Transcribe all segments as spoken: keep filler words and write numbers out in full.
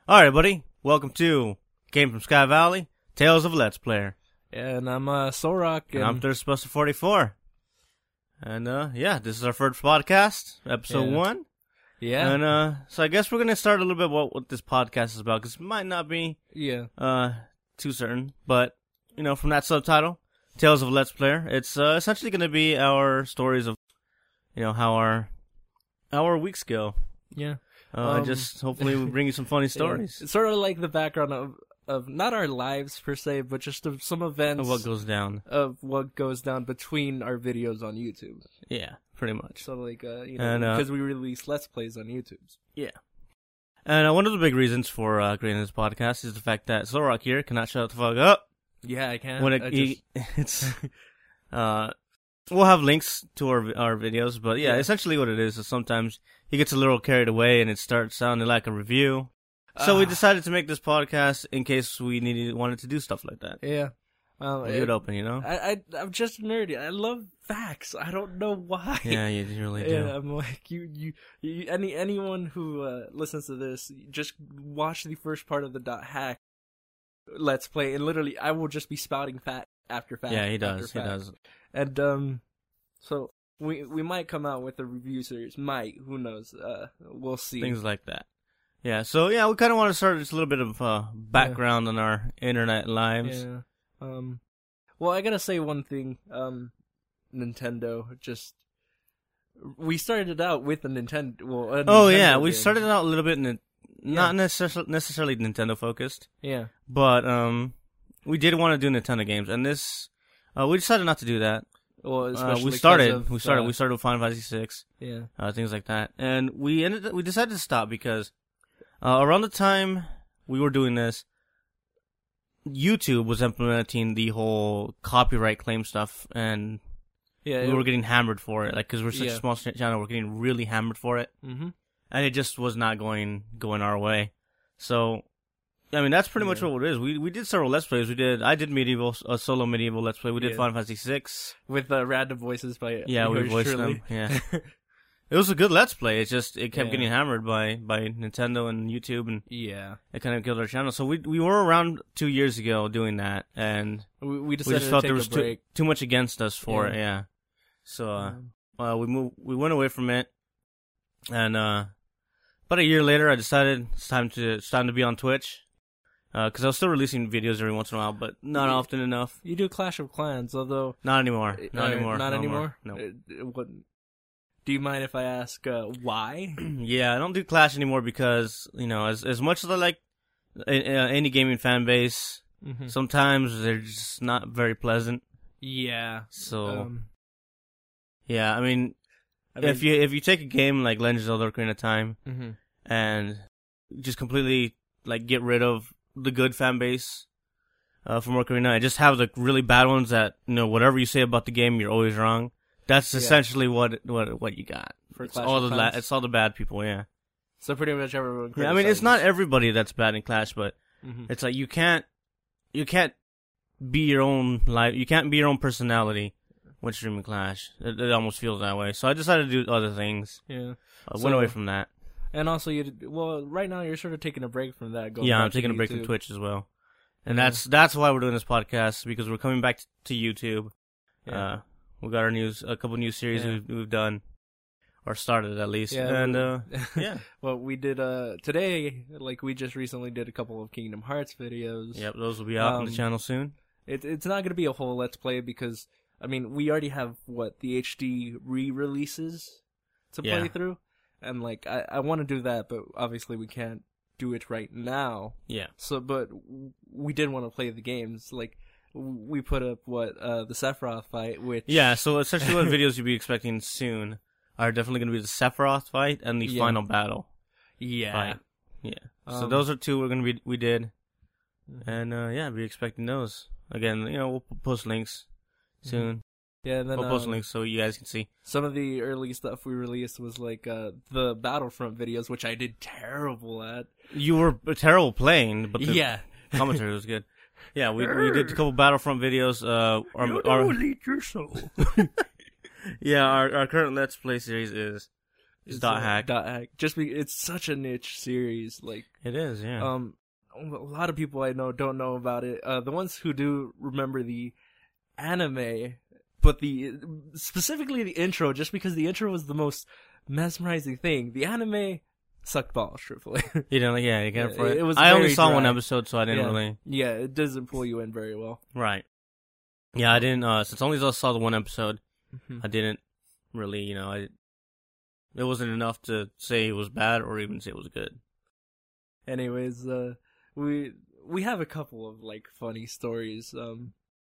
Alright, buddy. Welcome to Game from Sky Valley, Tales of a Let's Player. And I'm uh, Sorok. And, and I'm Thirst Buster forty-four. And, uh, yeah, this is our first podcast, episode yeah. one. Yeah. And, uh, so I guess we're going to start a little bit about what this podcast is about, because it might not be, yeah. uh, too certain. But, you know, from that subtitle, Tales of a Let's Player, it's, uh, essentially going to be our stories of, you know, how our, how our weeks go. Yeah. Uh, um, just hopefully we bring you some funny stories. Yeah. It's sort of like the background of, of not our lives per se, but just of some events Of what goes down. Of what goes down between our videos on YouTube. Yeah, pretty much. So like, uh, you know, because uh, we release Let's Plays on YouTube. Yeah. And uh, one of the big reasons for uh, creating this podcast is the fact that Sorok here cannot shut the fuck up. Yeah, I can. When it, I he, it's, uh, we'll have links to our our videos, but yeah, yeah, essentially what it is is sometimes he gets a little carried away and it starts sounding like a review. So uh, we decided to make this podcast in case we needed wanted to do stuff like that. Yeah. Um, Leave it, it open, you know? I, I, I'm just nerdy. I love facts. I don't know why. Yeah, you really do. Yeah, I'm like, you, you, you any anyone who uh, listens to this, just watch the first part of the dot hack Let's Play, and literally, I will just be spouting fact after fact. Yeah, he does. He does. And, um, so, we we might come out with a review series. Might. Who knows? Uh, we'll see. Things like that. Yeah, so yeah, we kind of want to start just a little bit of uh, background yeah. on our internet lives. Yeah. Um, well, I gotta say one thing. Um, Nintendo just we started out with a Nintendo. Well, a oh Nintendo yeah, we game. started out a little bit, in a, not yeah. necessarily necessarily Nintendo focused. Yeah. But um, we did want to do Nintendo games, and this uh, we decided not to do that. Well, especially uh, we started, of, we started, uh, we started with Final Fantasy six. Yeah. Uh, things like that, and we ended, we decided to stop because uh, around the time we were doing this, YouTube was implementing the whole copyright claim stuff, and yeah, we it, were getting hammered for it. Like, because we're such yeah. a small channel, we're getting really hammered for it, mm-hmm. and it just was not going going our way. So, I mean, that's pretty yeah. much what it is. We we did several Let's Plays. We did. I did medieval, a solo medieval Let's Play. We did yeah. Final Fantasy six with uh, random voices by yeah, we voiced surely. them. Yeah. It was a good Let's Play. It just it kept yeah. getting hammered by, by Nintendo and YouTube, and yeah, it kind of killed our channel. So we we were around two years ago doing that, and we, we decided we just felt to take there was a break. Too, too much against us for yeah. it. Yeah. So uh, um, uh, we moved. We went away from it, and uh, about a year later, I decided it's time to it's time to be on Twitch, because uh, I was still releasing videos every once in a while, but not you, often enough. You do Clash of Clans, although not anymore. Not uh, anymore. Not no anymore. No. Uh, what? Do you mind if I ask uh, why? Yeah, I don't do Clash anymore because, you know, as as much as I like uh, any gaming fan base, mm-hmm. sometimes they're just not very pleasant. Yeah. So, um, yeah, I mean, I mean, if you if you take a game like Legend of Zelda: Ocarina of Time mm-hmm. and just completely like get rid of the good fan base uh, from Ocarina, and just have the really bad ones that, you know, whatever you say about the game, you're always wrong. That's yeah. essentially what what what you got. For it's Clash all of the Clans? la- it's all the bad people, yeah. So pretty much everyone. Yeah, I mean, it's not everybody that's bad in Clash, but mm-hmm. it's like you can't you can't be your own life. You can't be your own personality when streaming Clash. It, it almost feels that way. So I decided to do other things. Yeah, I so, went away from that. And also, you well, right now you're sort of taking a break from that. Going yeah, back I'm taking to a break YouTube. from Twitch as well, and yeah. that's that's why we're doing this podcast, because we're coming back to YouTube. Yeah. Uh, we got our news, a couple new series yeah. we've, we've done, or started at least. Yeah, and we, uh, yeah. Well, we did uh today, like we just recently did a couple of Kingdom Hearts videos. Yep, those will be out um, on the channel soon. It, it's not going to be a whole Let's Play because, I mean, we already have, what, the H D re-releases to yeah. play through? And, like, I, I want to do that, but obviously we can't do it right now. Yeah. So, but we did want to play the games. Like, we put up, what, uh, the Sephiroth fight, which... Yeah, so essentially what videos you'll be expecting soon are definitely going to be the Sephiroth fight and the yeah. final battle. Yeah. Fight. Yeah. So Um, those are two we're going to be, we did. Mhm. And, uh, yeah, be expecting those. Again, you know, we'll post links soon. Yeah, and then We'll post um, links so you guys can see. some of the early stuff we released was, like, uh, the Battlefront videos, which I did terrible at. You were terrible playing, but the Yeah. commentary was good. Yeah, we we did a couple Battlefront videos. Uh, our, our, lead your soul. yeah, our our current Let's Play series is It's dot hack. Dot hack. Just be, it's such a niche series. Like it is, yeah. Um, a lot of people I know don't know about it. Uh, the ones who do remember the anime, but the specifically the intro, just because the intro was the most mesmerizing thing. The anime sucked balls, truthfully. You know, yeah, you can't. Yeah, it, it was. I only saw dry. one episode, so I didn't yeah. really. Yeah, it doesn't pull you in very well. Right. Yeah, I didn't. Uh, since only saw the one episode, Mm-hmm. I didn't really, you know, I. It wasn't enough to say it was bad or even say it was good. Anyways, uh, we we have a couple of like funny stories, um,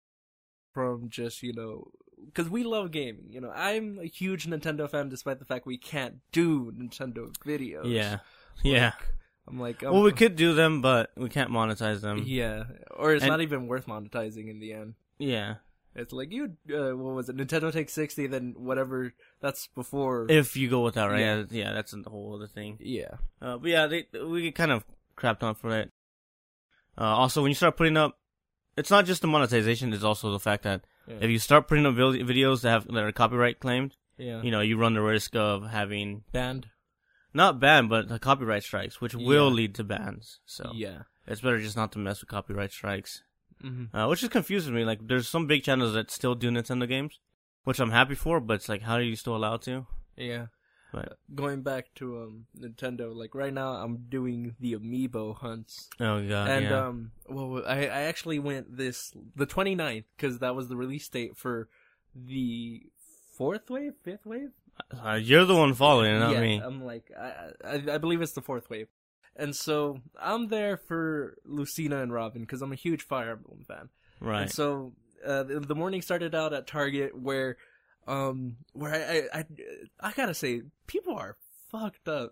from just you know. Because we love gaming, you know. I'm a huge Nintendo fan, despite the fact we can't do Nintendo videos. Yeah, Like, yeah. I'm like, well, I'm, we could do them, but we can't monetize them. Yeah, or it's And- not even worth monetizing in the end. Yeah. It's like you, uh, what was it? Nintendo takes sixty, then whatever. That's before. If you go with that, right? Yeah. Yeah, yeah that's a whole other thing. yeah, Uh, but yeah, they, we get kind of crapped on for that. Uh, also, when you start putting up, it's not just the monetization; it's also the fact that yeah, if you start putting up vid- videos that have that are copyright claimed, yeah. you know, you run the risk of having Banned. not banned, but the copyright strikes, which will Yeah. lead to bans. So Yeah. it's better just not to mess with copyright strikes. Mm-hmm. Uh, which just confuses me. Like, there's some big channels that still do Nintendo games, which I'm happy for. But it's like, how are you still allowed to? Yeah. But Uh, going back to um Nintendo, like right now I'm doing the amiibo hunts. oh god, And yeah. um, well, I, I actually went this the twenty-ninth because that was the release date for the fourth wave, fifth wave. Uh, you're the one following, not yeah, me. I'm like, I, I I believe it's the fourth wave, and so I'm there for Lucina and Robin because I'm a huge Fire Emblem fan. Right. And so uh, the, the morning started out at Target where, um, where I I, I I gotta say people are fucked up.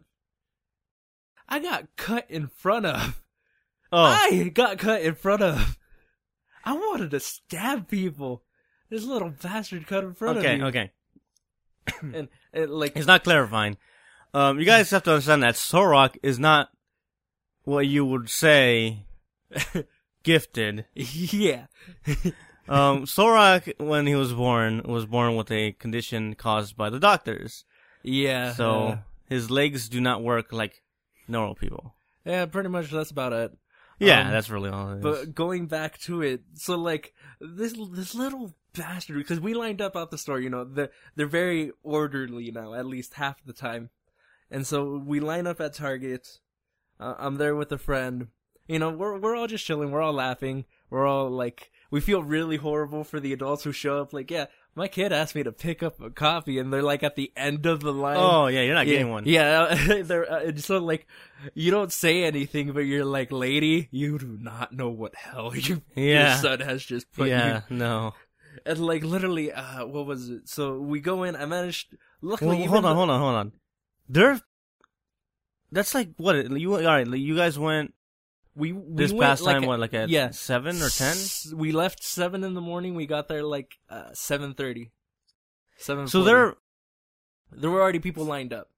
I got cut in front of. oh, I got cut in front of. I wanted to stab people. This little bastard cut in front okay, of me. okay. And, and like, It's not clarifying. Um, you guys have to understand that Sorok is not what you would say gifted. yeah, Um, Sorok, when he was born, was born with a condition caused by the doctors. yeah. So uh, his legs do not work like normal people. yeah, pretty much that's about it. Yeah, Um, that's really all it is. But going back to it, so like this this little bastard, because we lined up out the store, you know, they're they're very orderly now, at least half the time, and so we line up at Target. Uh, I'm there with a friend. You know, we're we're all just chilling. We're all laughing. We're all like, we feel really horrible for the adults who show up. Like, yeah, my kid asked me to pick up a coffee, and they're like at the end of the line. oh yeah, you're not yeah, getting one. Yeah, they're uh, it's so like you don't say anything, but you're like, lady, you do not know what hell you Yeah. your son has just put yeah, you. no. And like literally, uh, what was it? So we go in. I managed. Luckily, Well, even hold on, though- hold on, hold on. There. That's like what you all right? You guys went We, we this went, past like, time. What like at yeah, seven or ten? S- We left seven in the morning. We got there like uh, seven thirty. Seven. So there, there were already people lined up.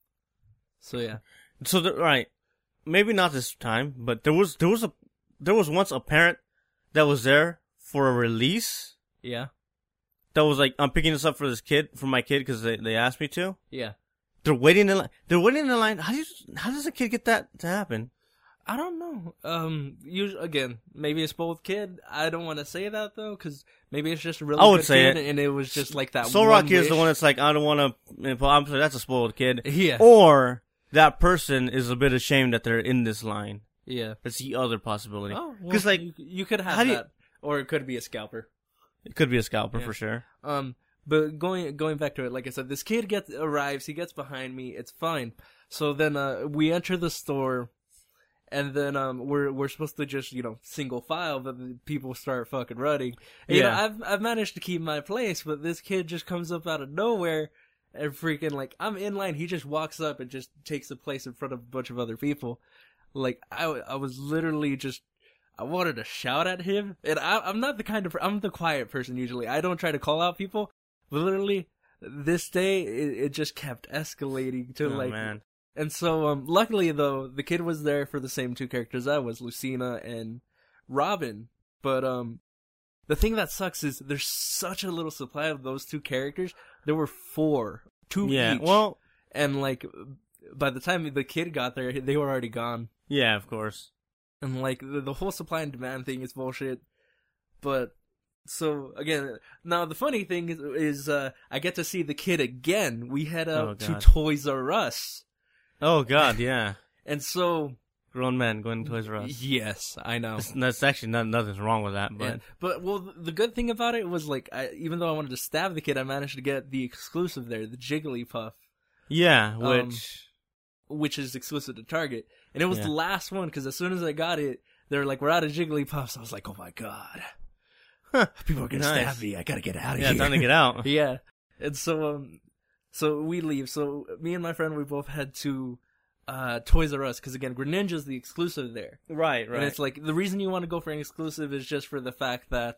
So yeah. so there, right, maybe not this time, but there was there was a there was once a parent that was there for a release Yeah. that was like, I'm picking this up for this kid, for my kid, because they they asked me to. Yeah. They're waiting in line. They're waiting in line. How do you, how does a kid get that to happen? I don't know. Um, usually, again, maybe it's both kid. I don't want to say that though, because maybe it's just a really I would good say kid, it. and it was just like that. Sorok one is the wish. one that's like, I don't want to. I'm sorry, that's a spoiled kid. Yeah. Or that person is a bit ashamed that they're in this line. Yeah. That's the other possibility. Oh, Because well, like, you, you could have how do you- that, or it could be a scalper. it could be a scalper Yeah. for sure. Um, but going going back to it, like I said, this kid gets arrives. He gets behind me. It's fine. So then, uh, we enter the store, and then um, we're we're supposed to just you know single file, but the people start fucking running. And, you know, Yeah. I've I've managed to keep my place, but this kid just comes up out of nowhere and freaking like I'm in line. He just walks up and just takes the place in front of a bunch of other people. Like I I was literally just. I wanted to shout at him, and I, I'm not the kind of I'm the quiet person usually. I don't try to call out people, but literally this day it, it just kept escalating to Oh like. man. And so, um, luckily though, the kid was there for the same two characters I was, Lucina and Robin. But um, the thing that sucks is there's such a little supply of those two characters. There were four, two Yeah. each. Well, and like by the time the kid got there, they were already gone. Yeah, of course. And like the, the whole supply and demand thing is bullshit. But so again, now the funny thing is, is uh, I get to see the kid again. We head out Oh, to God. Toys R Us, Oh God, yeah. and so Grown men going to Toys R Us. yes, I know. That's, that's actually not, nothing's wrong with that, but Yeah. But well, the good thing about it was like, I, even though I wanted to stab the kid, I managed to get the exclusive there, the Jigglypuff, yeah, Um, which which is exclusive to Target, and it was Yeah. the last one because as soon as I got it, they were like, "We're out of Jigglypuffs." I was like, "Oh my god, people are gonna Nice. stab me! I gotta get out of yeah, here." time to get out. Yeah, and so um, so we leave. So me and my friend, we both head to uh Toys R Us because again, Greninja's the exclusive there. Right, And it's like, the reason you want to go for an exclusive is just for the fact that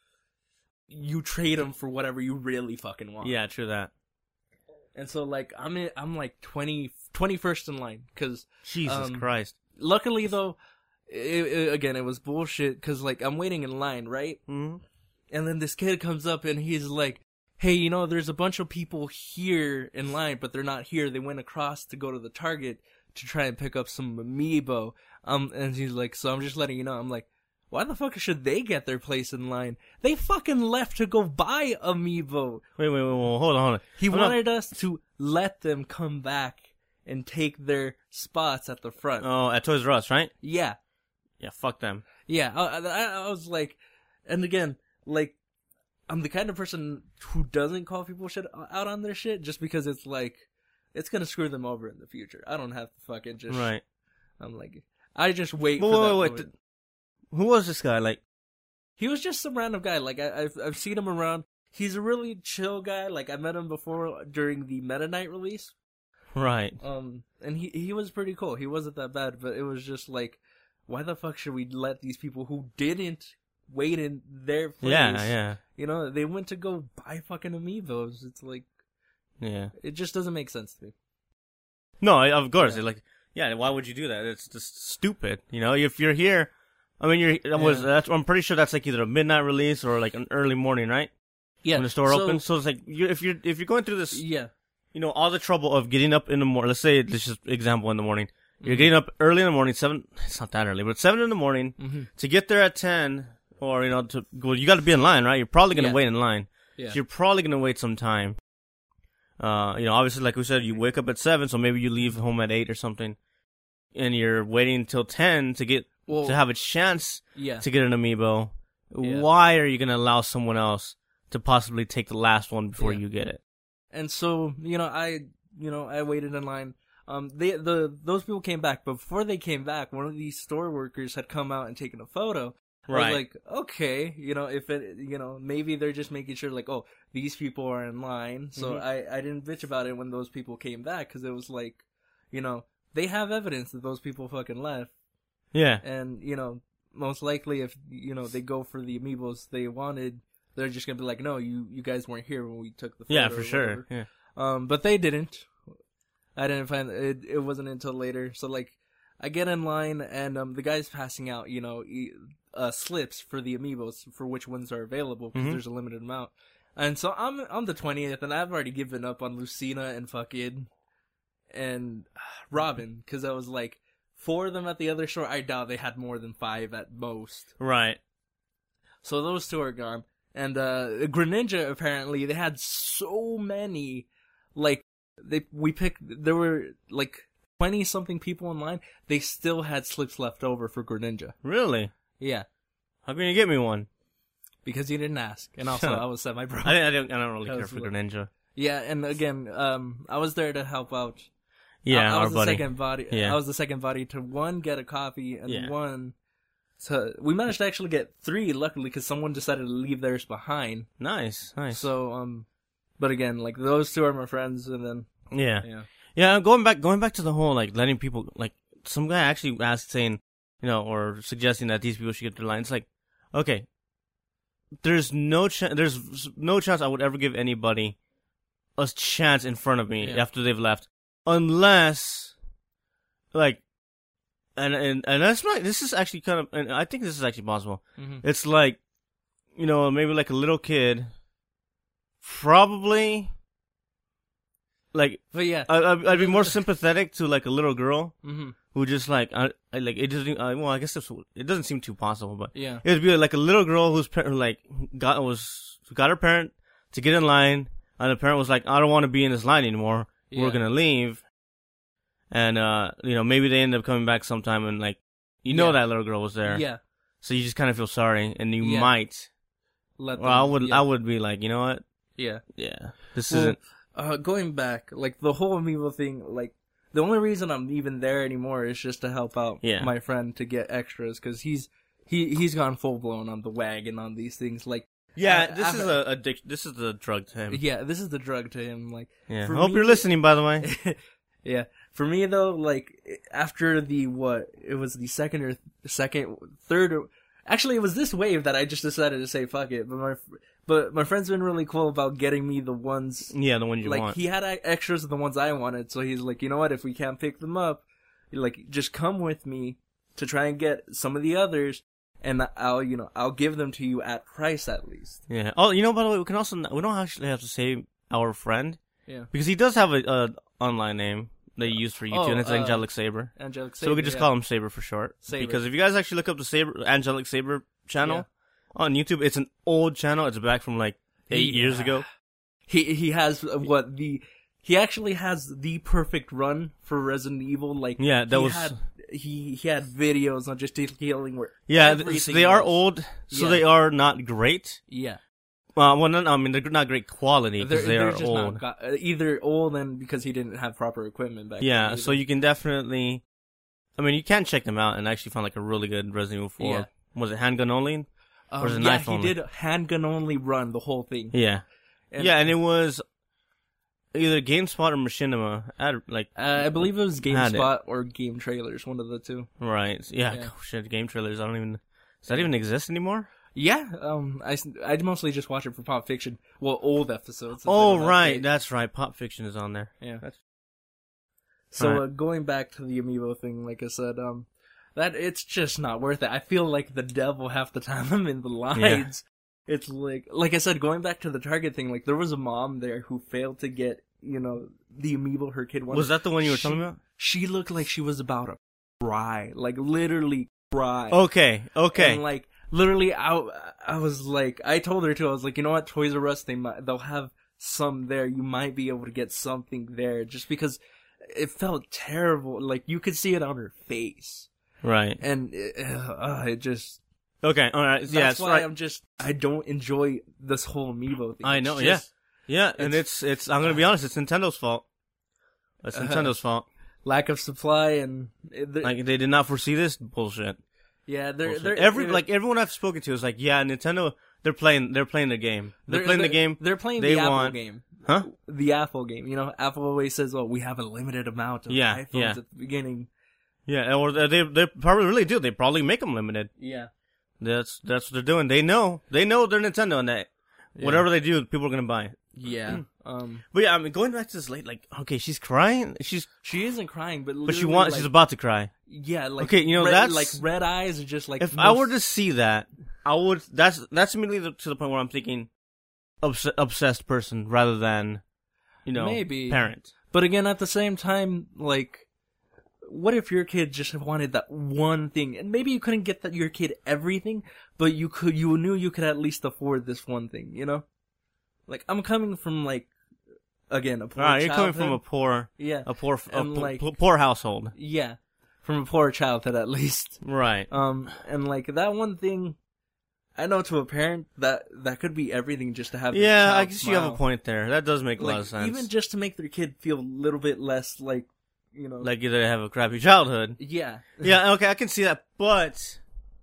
you trade them for whatever you really fucking want. Yeah, true that. And so, like, I'm in, I'm like twenty, twenty-first in line. Because, Jesus Um, Christ. luckily, though, it, it, again, it was bullshit. Because, like, I'm waiting in line, right? hmm And then this kid comes up and he's like, hey, you know, there's a bunch of people here in line, but they're not here. They went across to go to the Target to try and pick up some amiibo. Um, and he's like, so I'm just letting you know. I'm like, why the fuck should they get their place in line? They fucking left to go buy amiibo. Wait, wait, wait, wait, hold on, hold on. He I'm wanted us to let them come back and take their spots at the front. Not, oh, at Toys R Us, right? Yeah. Yeah, fuck them. Yeah. I, I, I was like, and again, like, I'm the kind of person who doesn't call people shit out on their shit just because it's like, it's gonna screw them over in the future. I don't have to fucking just, Right. I'm like, I just wait Wait, for wait, that wait, moment. Who was this guy? Like, He was just some random guy. Like, I, I've, I've seen him around. He's a really chill guy. Like, I met him before during the Meta Knight release. right. Um, and he, he was pretty cool. He wasn't that bad, but it was just like, why the fuck should we let these people who didn't wait in their place? Yeah, yeah, You know, they went to go buy fucking amiibos. It's like, yeah. it just doesn't make sense to me. No, I- of course. Yeah. Like, yeah, why would you do that? It's just stupid. You know, if you're here, I mean, you're. That was, Yeah. that's, I'm pretty sure that's like either a midnight release or like an early morning, right? Yeah. When the store so, opens. So it's like, you if you're if you're going through this, Yeah. you know, all the trouble of getting up in the morning. Let's say, let's just example in the morning. You're Mhm. getting up early in the morning, seven. It's not that early, but seven in the morning Mm-hmm. to get there at ten, or you know, to well, you got to be in line, right? You're probably gonna Yeah. wait in line. Yeah. So you're probably gonna wait some time. Uh, you know, obviously, like we said, you wake up at seven, so maybe you leave home at eight or something, and you're waiting until ten to get Well, to have a chance yeah. to get an amiibo. Yeah. Why are you gonna allow someone else to possibly take the last one before Yeah. you get it? And so, you know, I, you know, I waited in line. Um, they, the, those people came back, but before they came back, one of these store workers had come out and taken a photo. I Right. was like, okay, you know, if it, you know, maybe they're just making sure, like, oh, these people are in line. So Mhm. I, I didn't bitch about it when those people came back, because it was like, you know, they have evidence that those people fucking left. Yeah. And, you know, most likely if, you know, they go for the amiibos they wanted, they're just gonna be like, no, you, you guys weren't here when we took the photo. Yeah, or for sure. whatever. Yeah. Um, but they didn't. I didn't find it. It wasn't until later. So like, I get in line and um, the guy's passing out, you know, e- uh, slips for the amiibos for which ones are available because Mhm. there's a limited amount. And so I'm on the twentieth, and I've already given up on Lucina and fucking and uh, Robin because I was like, four of them at the other store. I doubt they had more than five at most. Right. So those two are gone. And uh Greninja, apparently, they had so many, like, they we picked, there were, like, twenty-something people in line. They still had slips left over for Greninja. Really? Yeah, How can you get me one? because you didn't ask. And also, Huh. I was semi-broke. I, I don't. I don't really That care was for low. Greninja. Yeah, and again, um, I was there to help out. Yeah, I, I our was the buddy. second body. Yeah. I was the second body to, one, get a coffee, and Yeah. one, to, we managed to actually get three, luckily, because someone decided to leave theirs behind. Nice, nice. So, um, but again, like, those two are my friends, and then, yeah. yeah. Yeah, going back, going back to the whole like letting people like some guy actually asked saying, you know, or suggesting that these people should get their line. It's like, okay, there's no chance, there's no chance I would ever give anybody a chance in front of me Yeah. after they've left, unless, like, and and and that's my. This is actually kind of, and I think this is actually possible. Mm-hmm. It's like, you know, maybe like a little kid, probably. like, But yeah, I, I'd, I'd be more sympathetic to like a little girl mm-hmm. who just like, I, I like it doesn't. I, well, I guess it's, it doesn't seem too possible, but yeah, it'd be like a little girl whose parent like got was got her parent to get in line, and the parent was like, I don't want to be in this line anymore. yeah. We're gonna leave, and uh, you know, maybe they end up coming back sometime, and like, you know, Yeah. that little girl was there, yeah. so you just kind of feel sorry, and you Yeah. might. Let Well, I them- would, yeah. I would be like, you know what? yeah. Yeah, this Well, isn't. Uh, going back, like the whole amiibo thing, like the only reason I'm even there anymore is just to help out Yeah. my friend to get extras because he's he he's gone full blown on the wagon on these things. Like, Yeah, uh, this I've- is a addiction. This is the drug to him. yeah, this is the drug to him. Like, Yeah, I for hope me- you're listening, by the way. yeah, for me though, like after the what it was the second or second, third, or actually it was this wave that I just decided to say fuck it. But my but my friend's been really cool about getting me the ones. Yeah, the one you like want. he had extras of the ones I wanted, so he's like, you know what? If we can't pick them up, like just come with me to try and get some of the others, and I'll you know I'll give them to you at price at least. Yeah. Oh, you know, by the way, we can also we don't actually have to say our friend Yeah, because he does have a, a online name that he used for YouTube, Oh, and it's uh, Angelic Saber. Angelic. So we could just yeah. call him Saber for short. Saber. Because if you guys actually look up the Saber Angelic Saber channel Yeah. on YouTube, it's an old channel. It's back from like eight Yeah. years ago. He he has uh, what the he actually has the perfect run for Resident Evil. Like Yeah, that he was. had, he he had videos on just detailing where Yeah, th- everything they are was. old, so Yeah. they are not great. Yeah, Uh, well, not, I mean, they're not great quality they're, because they they're are just old. not got, uh, either old and because he didn't have proper equipment back. Yeah, then so either. you can definitely. I mean, you can check them out and actually find like a really good Resident Evil four. Yeah. Was it handgun only? um, or is it yeah, knife he only? did handgun only run the whole thing. Yeah. And, yeah, and it was either GameSpot or Machinima. Ad, like, uh, I believe it was Had it. GameSpot or Game Trailers, one of the two. right. Yeah, Yeah. oh, shit, game trailers. I don't even. Does that even exist anymore? Yeah, um, I I mostly just watch it for Pop Fiction. Well, old episodes. Oh, instead of right. update. That's right. Pop Fiction is on there. Yeah. That's- So Alright. uh, going back to the amiibo thing, like I said, um, that it's just not worth it. I feel like the devil half the time I'm in the lines. It's like, like I said, going back to the Target thing, like there was a mom there who failed to get, you know, the amiibo her kid wanted. Was that the one you were She- talking about? She looked like she was about to cry, like literally cry. Okay. Okay. And like literally, I I was like, I told her too. I was like, you know what, Toys R Us, they might they'll have some there. You might be able to get something there, just because it felt terrible. Like you could see it on her face, right. and it, uh, it just. Okay. All right. That's Yeah. That's why right. I'm just. I don't enjoy this whole amiibo thing. I It's know, just Yeah, and it's it's. I'm gonna be honest. It's Nintendo's fault. It's Uh-huh. Nintendo's fault. lack of supply and it- they're- Like they did not foresee this bullshit. yeah, they're Bullshit. they're Every they're- like everyone I've spoken to is like, yeah, Nintendo. They're playing. They're playing the game. They're, playing the game. They're playing they the Apple want- game. Huh? The Apple game. You know, Apple always says, "Oh, we have a limited amount of Yeah, iPhones yeah. at the beginning." Yeah, or they they probably really do. They probably make them limited. Yeah. That's that's what they're doing. They know. They know they're Nintendo, and that Yeah. whatever they do, people are gonna buy it. Yeah. Um. But yeah, I mean, going back to this late, like, okay, she's crying. She's She isn't crying, but but she literally, wants. like, she's about to cry. yeah, like Okay, you know, red, that's- like red eyes are just like. If most- I were to see that, I would. That's that's immediately to the point where I'm thinking, obs- obsessed person rather than, you know, Maybe. parent. but again, at the same time, like, what if your kid just wanted that one thing, and maybe you couldn't get that your kid everything, but you could, you knew you could at least afford this one thing, you know? Like, I'm coming from like, again, a poor All right, you're coming from a childhood. poor, yeah, a poor, a And, po- like- po- poor household. yeah, from a poor childhood at least. Right. Um, and like that one thing, I know to a parent that that could be everything just to have. their Yeah, I child guess you have a smile. point there. That does make a lot Like of sense. even just to make their kid feel a little bit less like, you know, like either they have a crappy childhood. yeah, Yeah, okay, I can see that, but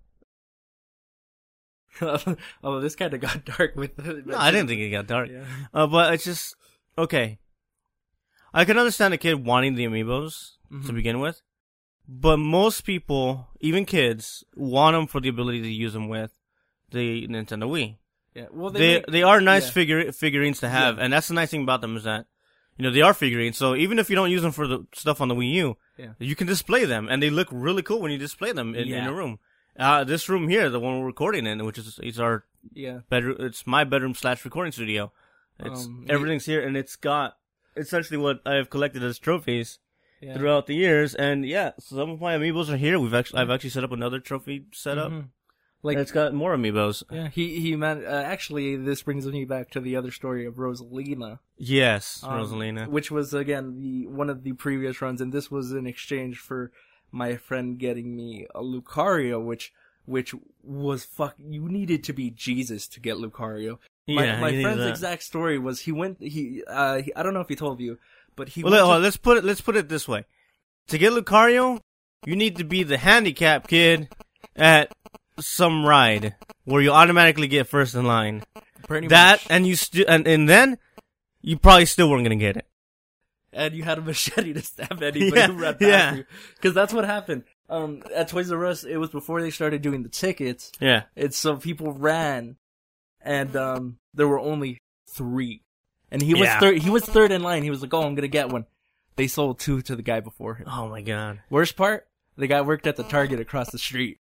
oh, this kind of got dark with. The, no, I didn't think it got dark. Yeah. Uh, but it's just okay. I can understand a kid wanting the amiibos to Mhm. begin with, but most people, even kids, want them for the ability to use them with the Nintendo Wii. Yeah, well, They they they, make- are nice yeah. figure figurines to have, Yeah. and that's the nice thing about them is that you know they are figurines. So even if you don't use them for the stuff on the Wii U, Yeah. you can display them, and they look really cool when you display them in, in Yeah. a room. Uh, this room here, the one we're recording in, which is is our yeah, bedroom. It's my bedroom slash recording studio. It's Um, everything's here, and it's got essentially what I've collected as trophies Yeah. throughout the years. And yeah, some of my amiibos are here. We've actually, I've actually set up another trophy setup. Mhm. Like And it's got more amiibos. yeah, he he man. Uh, actually, this brings me back to the other story of Rosalina. Yes, Um, Rosalina. which was again the one of the previous runs, and this was in exchange for my friend getting me a Lucario, which which was fuck. You needed to be Jesus to get Lucario. My, Yeah, my you need friend's that. exact story was he went he uh he, I don't know if he told you, but he Well, went let, to- oh, let's put it. Let's put it this way: to get Lucario, you need to be the handicap kid at some ride where you automatically get first in line. pretty That much, and you st- and and then you probably still weren't gonna get it. and you had a machete to stab anybody Yeah, who ran past yeah. you, because that's what happened. Um, at Toys R Us, it was before they started doing the tickets. Yeah. It's so people ran, and um, there were only three, and he was Yeah. third. He was third in line. He was like, "Oh, I'm gonna get one." They sold two to the guy before him. Oh my god. Worst part, the guy worked at the Target across the street.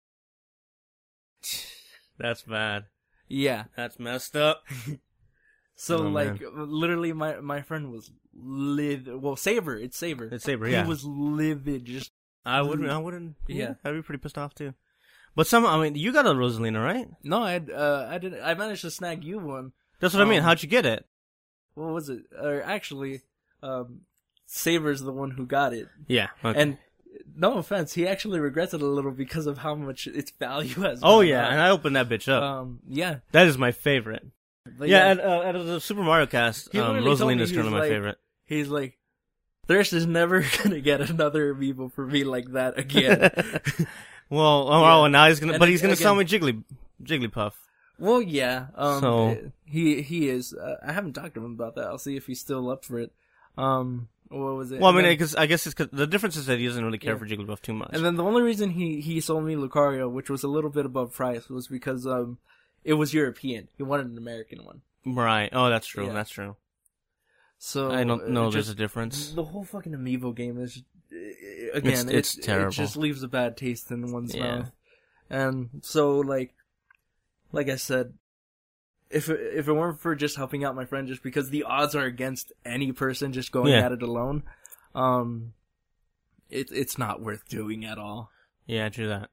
That's bad. Yeah. That's messed up. So Oh, like, literally, my my friend was livid. Well, Saber, it's Saber. It's Saber, yeah. He was livid. Just I wouldn't. I wouldn't. Yeah. Yeah, I'd be pretty pissed off too. But some. I mean, you got a Rosalina, right? no, I uh, I didn't. I managed to snag you one. That's what I mean. Um, How'd you get it? What was it? Or actually, um, Saber's the one who got it. Yeah. Okay. And no offense, he actually regrets it a little because of how much its value has. oh gone yeah, up. and I opened that bitch up. Um, yeah, that is my favorite. but Yeah, and, uh, out of the Super Mario Cast, He um, literally told me, Rosalina is he currently was my like- favorite. he's like, Thirst is never gonna get another amiibo for me like that again. Well, oh, Yeah. oh, now he's gonna, And but he's gonna again- sell me Jiggly, Jigglypuff. Well, yeah. Um, So- he he is. Uh, I haven't talked to him about that. I'll see if he's still up for it. Um, what was it? Well, I mean, And then- because I guess it's cause the difference is that he doesn't really care Yeah. for Jigglypuff too much. And then the only reason he, he sold me Lucario, which was a little bit above price, was because um it was European. He wanted an American one. Right. Oh, that's true. Yeah. That's true. So I don't uh, know. it There's just- a difference. The whole fucking amiibo game is uh, again It's- it's it, terrible. It just leaves a bad taste in one's Yeah. mouth. And so like like I said, if it, if it weren't for just helping out my friend, just because the odds are against any person just going Yeah. at it alone, um, it it's not worth doing at all. Yeah, true that.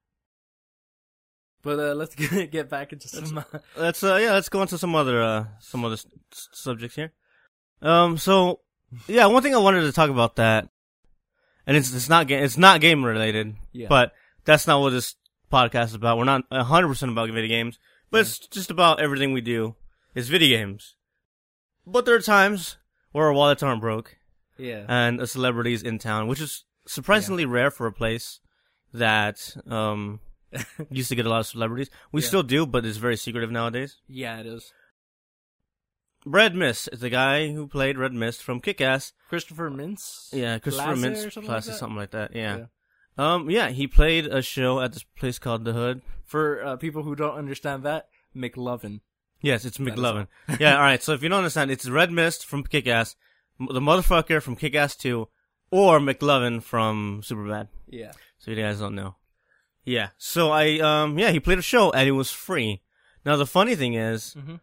But uh, let's get get back into some. Uh, Let's uh, yeah, let's go on to some other uh, some other s- s- subjects here. Um, so yeah, one thing I wanted to talk about that, and it's it's not ga- it's not game related, Yeah. but that's not what this podcast is about. We're not a hundred percent about video games, but it's just about everything we do is video games. But there are times where our wallets aren't broke yeah. and a celebrity's in town, which is surprisingly rare for a place that um used to get a lot of celebrities. We Yeah. still do, but it's very secretive nowadays. Yeah, it is. Red Mist is the guy who played Red Mist from Kick-Ass. Christopher Mintz. Yeah, Christopher Plaza or Mintz, something Plaza, like that? something like that. Yeah. Yeah. Um. Yeah, he played a show at this place called The Hood. For uh, people who don't understand that, McLovin. Yes, it's is McLovin. yeah. All right. So if you don't understand, it's Red Mist from Kick-Ass, m- the motherfucker from Kick-Ass two, or McLovin from Superbad. Yeah. So you guys don't know. Yeah. So I um yeah he played a show and it was free. Now the funny thing is, Mm-hmm.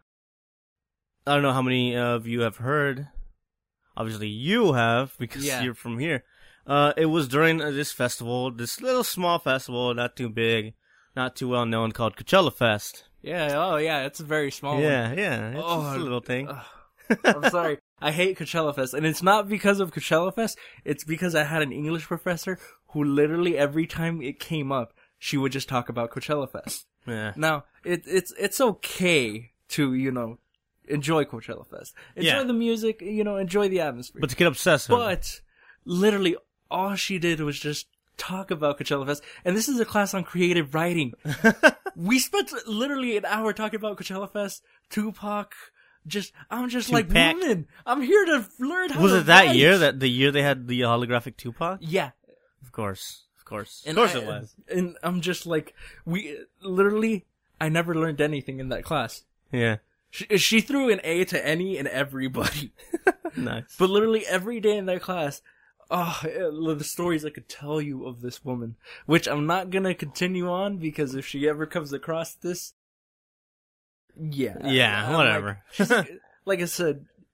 I don't know how many of you have heard. Obviously, you have because Yeah. you're from here. Uh, it was during uh, this festival, this little small festival, not too big, not too well known, called Coachella Fest. Yeah. Oh, yeah. It's a very small yeah, yeah, it's Oh, just a little thing. one. I'm sorry. I hate Coachella Fest. And it's not because of Coachella Fest. It's because I had an English professor who literally every time it came up, she would just talk about Coachella Fest. yeah, Now, it, it's it's okay to, you know, enjoy Coachella Fest. Enjoy Yeah. the music, you know, enjoy the atmosphere. but to get obsessive, But literally all she did was just talk about Coachella Fest. And this is a class on creative writing. We spent literally an hour talking about Coachella Fest, Tupac. Just, I'm just like, Tupac. woman, I'm here to learn how was to it that write. year that the year they had the holographic Tupac? Yeah. Of course, of course, And of course I- it was. And I'm just like, we, literally, I never learned anything in that class. Yeah, She, she threw an A to any and everybody. nice. But literally every day in that class, oh, the stories I could tell you of this woman, which I'm not gonna continue on because if she ever comes across this, yeah, Yeah, I'm whatever. Like, she's like, like I said,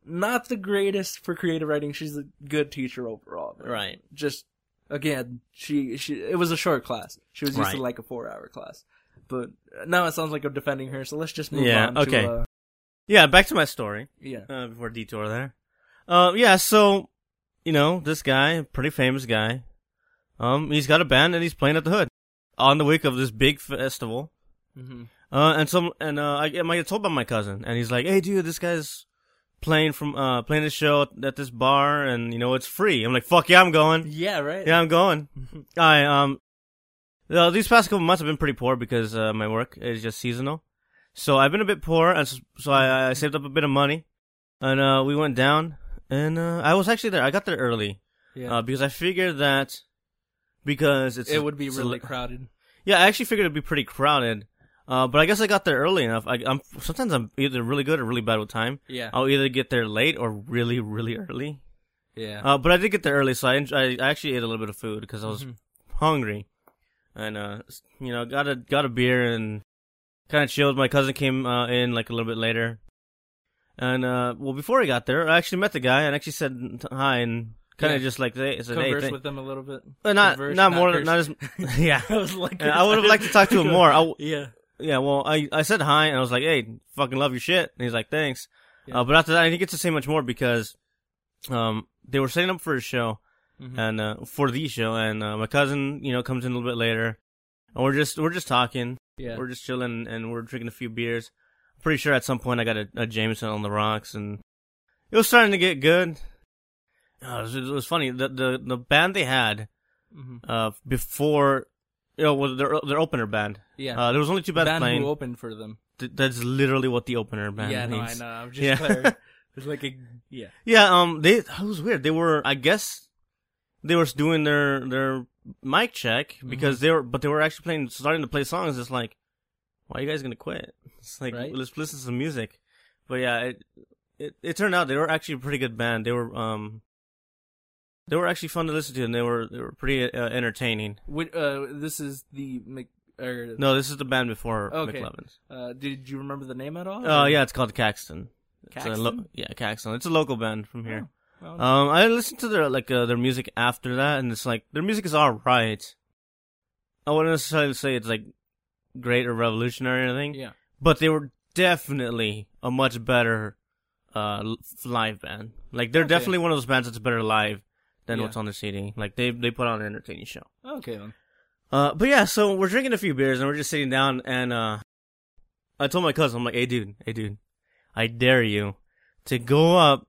not the greatest for creative writing. She's a good teacher overall. Man. Right. Just, again, she, she, it was a short class. She was used Right. to like a four hour class. But now it sounds like I'm defending her, so let's just move Yeah, on okay. to, uh, Yeah, back to my story. yeah. Uh, before detour there. Uh, yeah, so, you know, this guy, pretty famous guy, um, he's got a band and he's playing at the Hood on the week of this big festival. Mm-hmm. Uh, and some, and, uh, I, I get told by my cousin, and he's like, hey, dude, this guy's playing from, uh, playing this show at this bar, and, you know, it's free. I'm like, fuck yeah, I'm going. Yeah, right? Yeah, I'm going. I, um, uh, these past couple months have been pretty poor because, uh, my work is just seasonal. So I've been a bit poor, and so, so I, I saved up a bit of money, and, uh, we went down, and, uh, I was actually there. I got there early, Yeah. uh, because I figured that, because it's, it would be it's really a, crowded. yeah, I actually figured it'd be pretty crowded. Uh, but I guess I got there early enough. I, I'm sometimes I'm either really good or really bad with time. Yeah. I'll either get there late or really, really early. Yeah. Uh, but I did get there early, so I en- I actually ate a little bit of food because I was Mhm. hungry, and uh, you know, got a got a beer and kind of chilled. My cousin came uh, in like a little bit later, and uh, well, before I got there, I actually met the guy and actually said hi and kind of Yeah. just like say, said, hey, Converse th- with them a little bit. uh, not Converse, not not more curse. not as yeah. I was like, And I would have liked to talk to him more. I w- yeah. Yeah, well, I, I said hi, and I was like, hey, fucking love your shit. And he's like, thanks. Yeah. Uh, but after that, I didn't get to say much more because um, they were setting up for a show, Mhm. and uh, for the show, and uh, my cousin, you know, comes in a little bit later, and we're just we're just talking. Yeah. We're just chilling, and we're drinking a few beers. I'm pretty sure at some point I got a, a Jameson on the rocks, and it was starting to get good. Oh, it, was, it was funny. The, the the band they had Mhm. uh, before, you know, was their, their opener band. Yeah. Uh, there was only two bands band playing. who opened for them. Th- that's literally what the opener band yeah, no, I means. know. I'm just Yeah. clear. It's like a yeah. Yeah, um, they it was weird. They were, I guess, they were doing their their mic check because Mm-hmm. they were, but they were actually playing, starting to play songs. It's like, why are you guys gonna quit? It's like, Right? let's listen to some music. But yeah, it, it it turned out they were actually a pretty good band. They were um, they were actually fun to listen to, and they were they were pretty uh, entertaining. Which, uh, this is the Mc. Or, No, this is the band before Okay. McLevin's. Uh, did you remember the name at all? Oh or- yeah, it's called Caxton. It's a Caxton? lo- yeah, Caxton. It's a local band from here. Oh, well, Um, I listened to their like uh, their music after that, and it's like their music is all right. I wouldn't necessarily say it's like great or revolutionary or anything, yeah. but they were definitely a much better uh l- live band. Like they're Okay. definitely one of those bands that's better live than Yeah. what's on the C D. Like they they put on an entertaining show. Okay then. Uh, but yeah, so we're drinking a few beers and we're just sitting down, and uh, I told my cousin, I'm like, hey dude, hey dude, I dare you to go up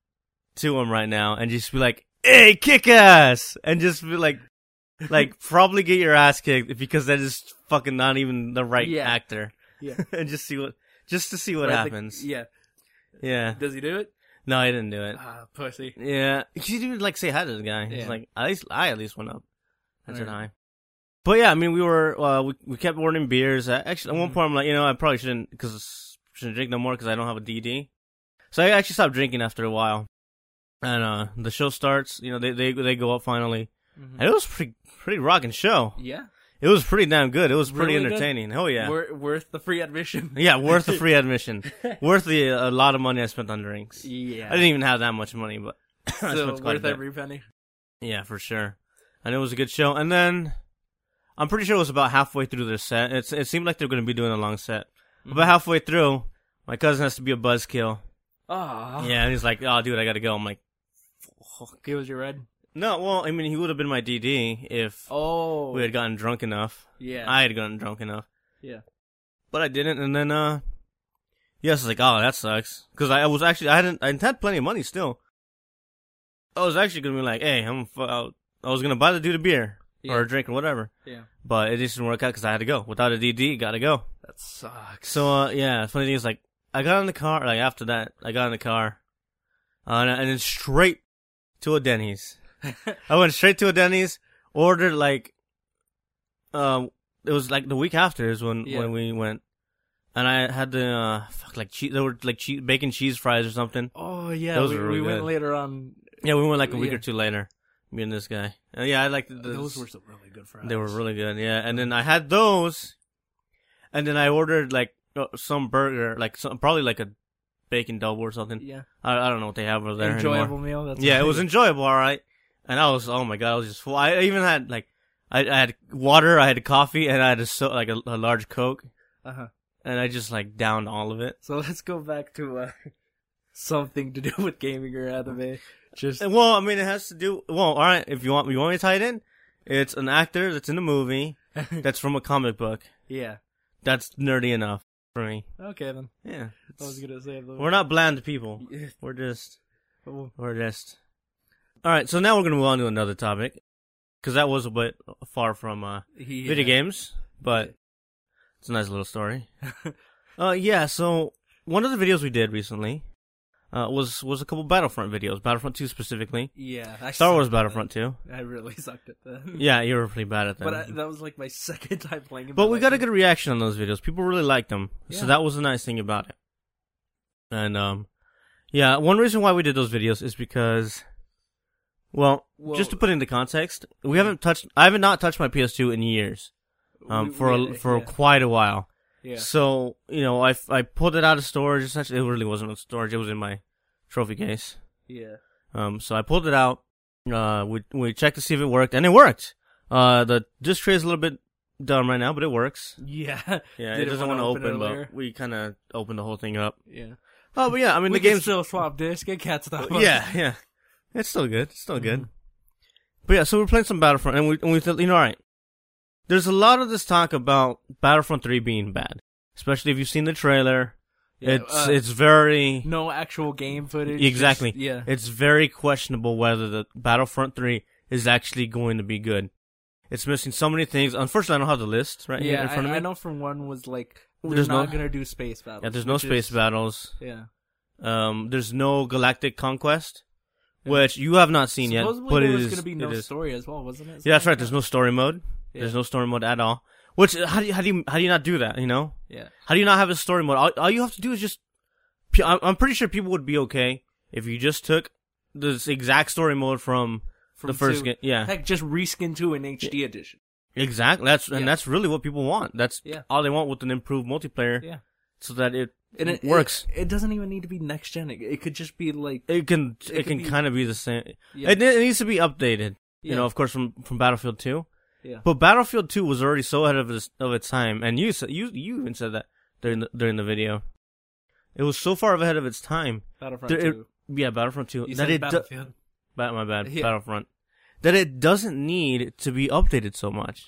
to him right now and just be like, hey, kick ass! And just be like, like, probably get your ass kicked because that is fucking not even the right Yeah. actor. Yeah. And just see what, just to see what Right, the- happens. yeah. Yeah. Does he do it? No, I didn't do it. Ah, pussy. Yeah. He didn't even like say hi to the guy. He's Yeah. like, at least, I at least went up. I said Alright. hi. But yeah, I mean, we were, uh, we, we kept ordering beers. Uh, actually, at one Mhm. point I'm like, you know, I probably shouldn't, cause, shouldn't drink no more cause I don't have a D D. So I actually stopped drinking after a while. And, uh, the show starts, you know, they, they, they go up finally. Mhm. And it was pretty, pretty rocking show. Yeah. It was pretty damn good. It was pretty Really good? entertaining. Oh yeah. Wor- worth the free admission. Yeah, worth the free admission. Worth the, a lot of money I spent on drinks. Yeah. I didn't even have that much money, but I so spent quite a worth bit. every penny. Yeah, for sure. And it was a good show. And then I'm pretty sure it was about halfway through their set. It's it seemed like they were going to be doing a long set. Mm-hmm. But halfway through, my cousin has to be a buzzkill. Ah. Yeah, and he's like, "Oh, dude, I got to go." I'm like, "Fuck." He was your red. No, well, I mean, he would have been my D D if Oh. we had gotten drunk enough. Yeah. I had gotten drunk enough. Yeah. But I didn't, and then uh, yes, I was like, "Oh, that sucks," because I, I was actually I hadn't I had plenty of money still. I was actually gonna be like, "Hey, I'm f- out." I was gonna buy the dude a beer Yeah. or a drink or whatever. Yeah. But it just didn't work out because I had to go. Without a D D, gotta go. That sucks. So, uh, yeah, funny thing is, like, I got in the car, like, after that, I got in the car, uh, and, and then straight to a Denny's. I went straight to a Denny's, ordered, like, um, it was, like, the week after is when, Yeah. when we went, and I had the, uh, fuck, like, cheese, there were, like, cheese, bacon cheese fries or something. Oh yeah, Those we, were really we went good. later on. Yeah, we went, like, a week Yeah. or two later, me and this guy. And yeah, I liked the, Those were some really good fries. They were really good, yeah. And then I had those, and then I ordered like uh, some burger, like some, probably like a bacon double or something. Yeah. I, I don't know what they have over there Enjoyable anymore. meal. That's Yeah, right. it was enjoyable, all right. And I was, oh my god, I was just full. I even had like, I, I had water, I had coffee, and I had a so like a, a large Coke, Uh huh. and I just like downed all of it. So let's go back to uh, something to do with gaming or anime. Just And, well, I mean, it has to do. Well, all right, if you want, you want me to tie it in. It's an actor that's in a movie that's from a comic book. yeah. That's nerdy enough for me. Okay then. Yeah, I was gonna say though. we're not bland people. Yeah. We're just, Oh, we're just. All right, so now we're gonna move on to another topic, because that was a bit far from uh, yeah. video games, but it's a nice little story. uh, yeah. So one of the videos we did recently uh, was was a couple Battlefront videos, Battlefront two specifically. Yeah. I Star Wars sucked at Battlefront two. that. I really sucked at that. Yeah, you were pretty bad at that. But I, that was like my second time playing it. But we got a good reaction on those videos. People really liked them. Yeah. So that was the nice thing about it. And, um, yeah, one reason why we did those videos is because, well, Well- just to put it into context, we haven't touched, I haven't not touched my P S two in years. Um, We- for, a, we- for yeah. quite a while. Yeah. So, you know, I, I pulled it out of storage. Essentially, it really wasn't in storage. It was in my trophy case. Yeah. Um, so I pulled it out. Uh, we, we checked to see if it worked, and it worked. Uh, the disc tray is a little bit dumb right now, but it works. Yeah. Yeah, Did it doesn't want wanna to open, earlier? but we kind of opened the whole thing up. Yeah. Oh, but yeah, I mean, we the can game's still swap disc. It can't stop. us. yeah, yeah, it's still good. It's still good. Mhm. But yeah, so we're playing some Battlefront, and we and we thought, you know, all right. There's a lot of this talk about Battlefront three being bad, especially if you've seen the trailer. Yeah, it's uh, it's very no actual game footage. exactly. just- yeah. It's very questionable whether the Battlefront three is actually going to be good. It's missing so many things. Unfortunately, I don't have the list right here Yeah, in front I, of me. I know from one was like we're There's not no- gonna do space battles. Yeah, there's no which space is- battles. Yeah. Um, there's no Galactic Conquest, which you have not seen yet. Supposedly But there it was is. gonna be it no is. story as well, wasn't it? Yeah, that's Something right. There's like no story mode. that? There's Yeah. no story mode at all. Which how do you how do you how do you not do that? You know, Yeah. how do you not have a story mode? All, all you have to do is just. I'm I'm pretty sure people would be okay if you just took this exact story mode from, From the first two. game. Yeah, Heck, just reskin to an H D edition. exactly. That's and Yeah. that's really what people want. That's Yeah. all they want with an improved multiplayer. Yeah. So that it, And it works. It, it doesn't even need to be next gen. It, it could just be like It, can It it, could can be- kind of be the same. yeah, It, it needs to be updated. yeah, You know, of course, from from Battlefield two. yeah. But Battlefield two was already so ahead of its of its time, and you said you you even said that during the during the video. It was so far ahead of its time. Battlefront There- two. Yeah, Battlefront two. You that said it do- Battlefield. Bat- my bad, Yeah. Battlefront. That it doesn't need to be updated so much.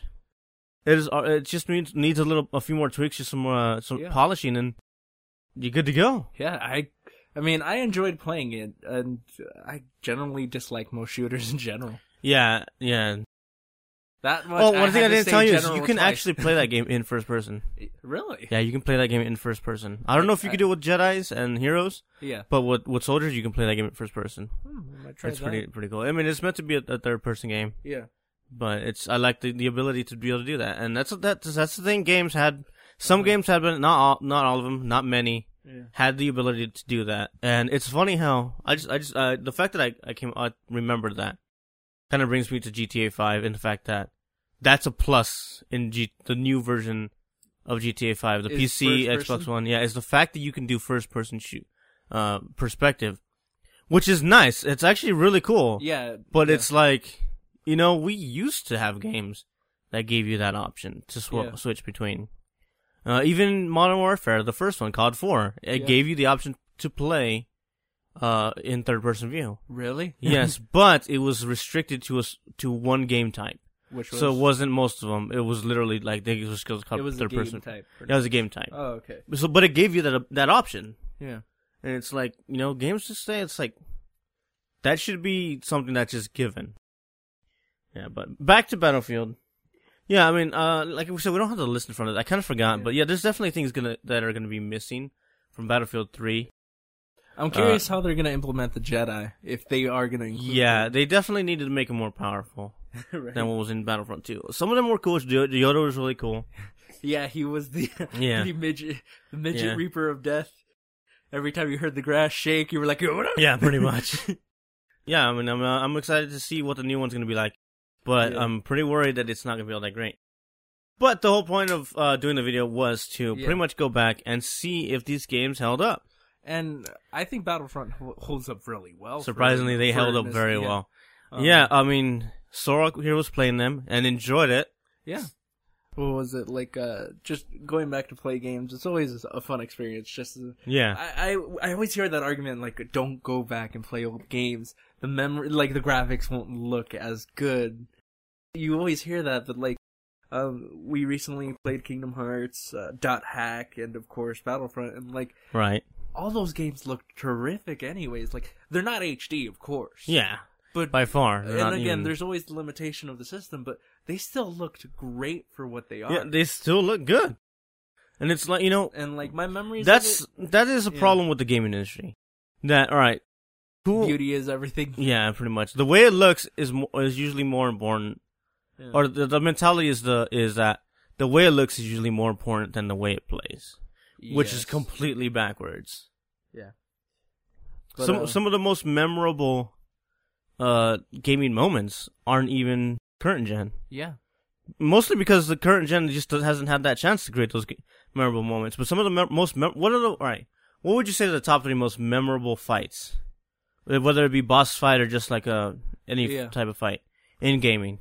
It is. uh, It just needs needs a little, a few more tweaks, just some more, uh, some Yeah. polishing, and you're good to go. Yeah, I, I mean, I enjoyed playing it, and I generally dislike most shooters in general. Yeah, yeah. That much. Oh, one thing I had to didn't say tell you is general you can twice. actually play that game in first person. Really? Yeah, you can play that game in first person. I don't know if you can do it with Jedis and heroes, Yeah. but with with soldiers, you can play that game in first person. Hmm, I might try It's that. pretty pretty cool. I mean, it's meant to be a, a third person game, Yeah. but it's I like the, the ability to be able to do that, and that's that's that's the thing. Games had some Uh-huh. games had been not all not all of them, not many Yeah. had the ability to do that, and it's funny how I just I just uh, the fact that I I came I remembered that kind of brings me to G T A five, and the fact that that's a plus in G the new version of G T A five, the Is P C, first Xbox person? One. Yeah, is the fact that you can do first person shoot uh perspective, which is nice. It's actually really cool. Yeah. But yeah. it's like, you know, we used to have games that gave you that option to sw- Yeah. switch between. Uh, even Modern Warfare, the first one, C O D four, it Yeah. gave you the option to play uh, in third-person view. Really? Yes, but it was restricted to a s to one game type. Which was So it wasn't most of them. It was literally like they was called it was a game third-person. type. That was a game type. Oh, okay. So, but it gave you that that option. Yeah. And it's like, you know, games just say it's like, that should be something that's just given. Yeah, but back to Battlefield. Yeah, I mean, uh, like we said, we don't have the list in front of it. I kind of forgot, Yeah. but yeah, there's definitely things gonna that are gonna be missing from Battlefield three. I'm curious how they're gonna implement the Jedi if they are gonna. Include Yeah, them. they definitely needed to make them more powerful Right. than what was in Battlefront two. Some of them were cool. Yoda Yoda was really cool. Yeah, he was the Yeah. the midget, the midget Yeah. reaper of death. Every time you heard the grass shake, you were like, "What?" Yeah, pretty much. Yeah, I mean, I'm uh, I'm excited to see what the new one's gonna be like, but Yeah. I'm pretty worried that it's not gonna be all that great. But the whole point of uh, doing the video was to Yeah. pretty much go back and see if these games held up. And I think Battlefront holds up really well. Surprisingly, for, they for held up this, very yeah. well. Um, yeah, I mean, Sorok here was playing them and enjoyed it. Yeah. What was it like? Uh, just going back to play games. It's always a fun experience. Just yeah, I, I I always hear that argument like, don't go back and play old games. The memory, like the graphics won't look as good. You always hear that, but like, um, we recently played Kingdom Hearts, uh, Dot Hack, and of course Battlefront, and like, right. all those games look terrific. Anyways, like they're not H D, of course. Yeah, but by far. And again, even... there's always the limitation of the system, but they still looked great for what they are. Yeah, they still look good. And it's like, you know, and like my memories. That's of it, that is a yeah. problem with the gaming industry. That all right, cool. Beauty is everything. Yeah, pretty much. The way it looks is mo- is usually more important, yeah. or the, the mentality is the is that the way it looks is usually more important than the way it plays, yes. which is completely backwards. Yeah. But, some uh, some of the most memorable uh, gaming moments aren't even current gen. Yeah. Mostly because the current gen just hasn't had that chance to create those memorable moments. But some of the me- most mem- what are the all right? What would you say are the top three most memorable fights? Whether it be boss fight or just like a any yeah. type of fight in gaming.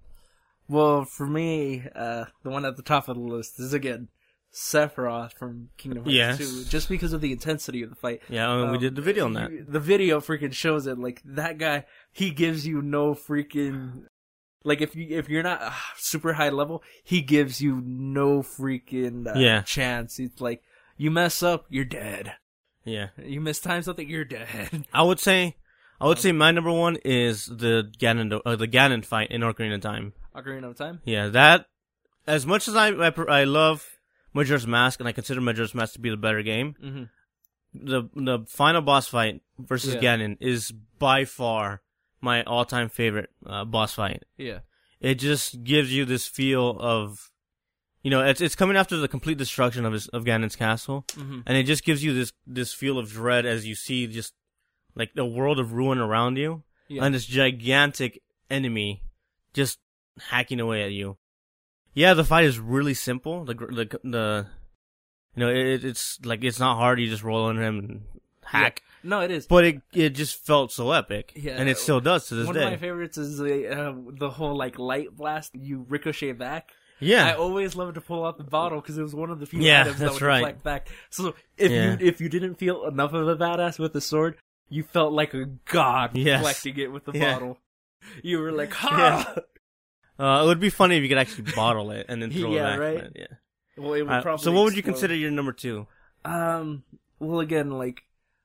Well, for me, uh, the one at the top of the list is again Sephiroth from Kingdom Hearts yes. two, just because of the intensity of the fight. Yeah, I mean, um, we did the video on that. The video freaking shows it. Like that guy, he gives you no freaking. Like if you if you're not uh, super high level, he gives you no freaking uh, yeah. chance. It's like you mess up, you're dead. Yeah, you miss time something, you're dead. I would say, I would um, say my number one is the Ganon uh, the Ganon fight in Ocarina of Time. Ocarina of Time. Yeah, that as much as I I, I love Majora's Mask and I consider Majora's Mask to be the better game, mm-hmm. the the final boss fight versus yeah. Ganon is by far my all-time favorite uh, boss fight. Yeah. It just gives you this feel of, you know, it's it's coming after the complete destruction of his of Ganon's castle, mm-hmm. and it just gives you this this feel of dread as you see just like the world of ruin around you, yeah. and this gigantic enemy just hacking away at you. Yeah, the fight is really simple. The the the, you know, it, it's like it's not hard. You just roll on him and hack. Yeah. No, it is. But it it just felt so epic. Yeah. And it still does to this One day. One of my favorites is the, uh, the whole, like, light blast. You ricochet back. Yeah. I always loved to pull out the bottle because it was one of the few yeah, items that would right. reflect back. So if yeah. you if you didn't feel enough of a badass with the sword, you felt like a god yes. reflecting it with the yeah. bottle. You were like, ha! Yeah. Uh, it would be funny if you could actually bottle it and then throw yeah, it back. Right? But, yeah, well, it would right. probably So what would you explode. consider your number two? Um, well, again, like,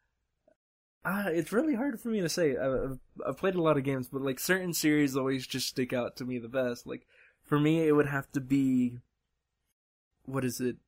uh, it's really hard for me to say. I've, I've played a lot of games, but, like, certain series always just stick out to me the best. Like, for me, it would have to be, what is it?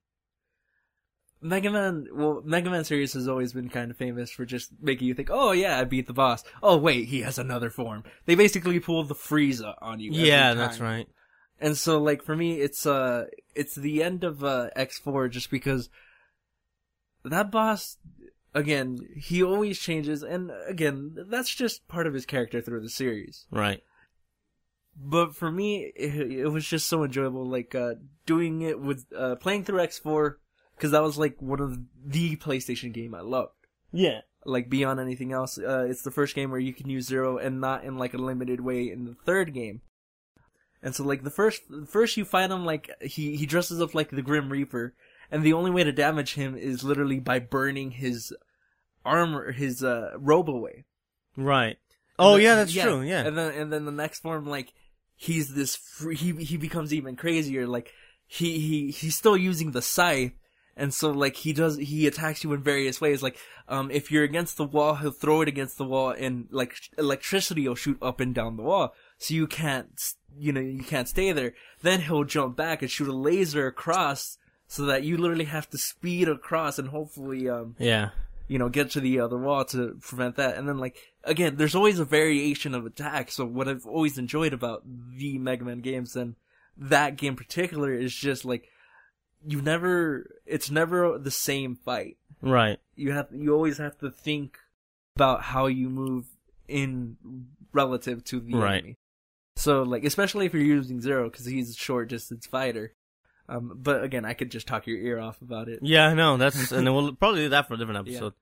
Mega Man, well, Mega Man series has always been kind of famous for just making you think, oh yeah, I beat the boss. Oh wait, he has another form. They basically pull the Frieza on you. Every Yeah, time. that's right. And so, like, for me, it's, uh, it's the end of, uh, X four just because that boss, again, he always changes, and again, that's just part of his character through the series. Right. But for me, it, it was just so enjoyable, like, uh, doing it with, uh, playing through X four, because that was, like, one of the PlayStation game I loved. Yeah. Like, beyond anything else, uh, it's the first game where you can use Zero and not in, like, a limited way in the third game. And so, like, the first, first you find him, like, he, he dresses up like the Grim Reaper, and the only way to damage him is literally by burning his armor, his, uh, robe away. Right. Oh, then, yeah, that's yeah. true, yeah. And then, and then the next form, like, he's this, free, he, he becomes even crazier, like, he, he, he's still using the scythe, and so, like, he does, he attacks you in various ways, like, um, if you're against the wall, he'll throw it against the wall, and, like, electricity will shoot up and down the wall, so you can't, you know, you can't stay there. Then he'll jump back and shoot a laser across, so that you literally have to speed across and hopefully, um, yeah, you know, get to the other wall to prevent that. And then, like, again, there's always a variation of attack, so what I've always enjoyed about the Mega Man games, and that game in particular, is just, like, you never, it's never the same fight. Right. You have, you always have to think about how you move in relative to the right. enemy. So, like, especially if you're using Zero, because he's a short distance fighter. Um, but again, I could just talk your ear off about it. Yeah, I know. That's, and we'll probably do that for a different episode.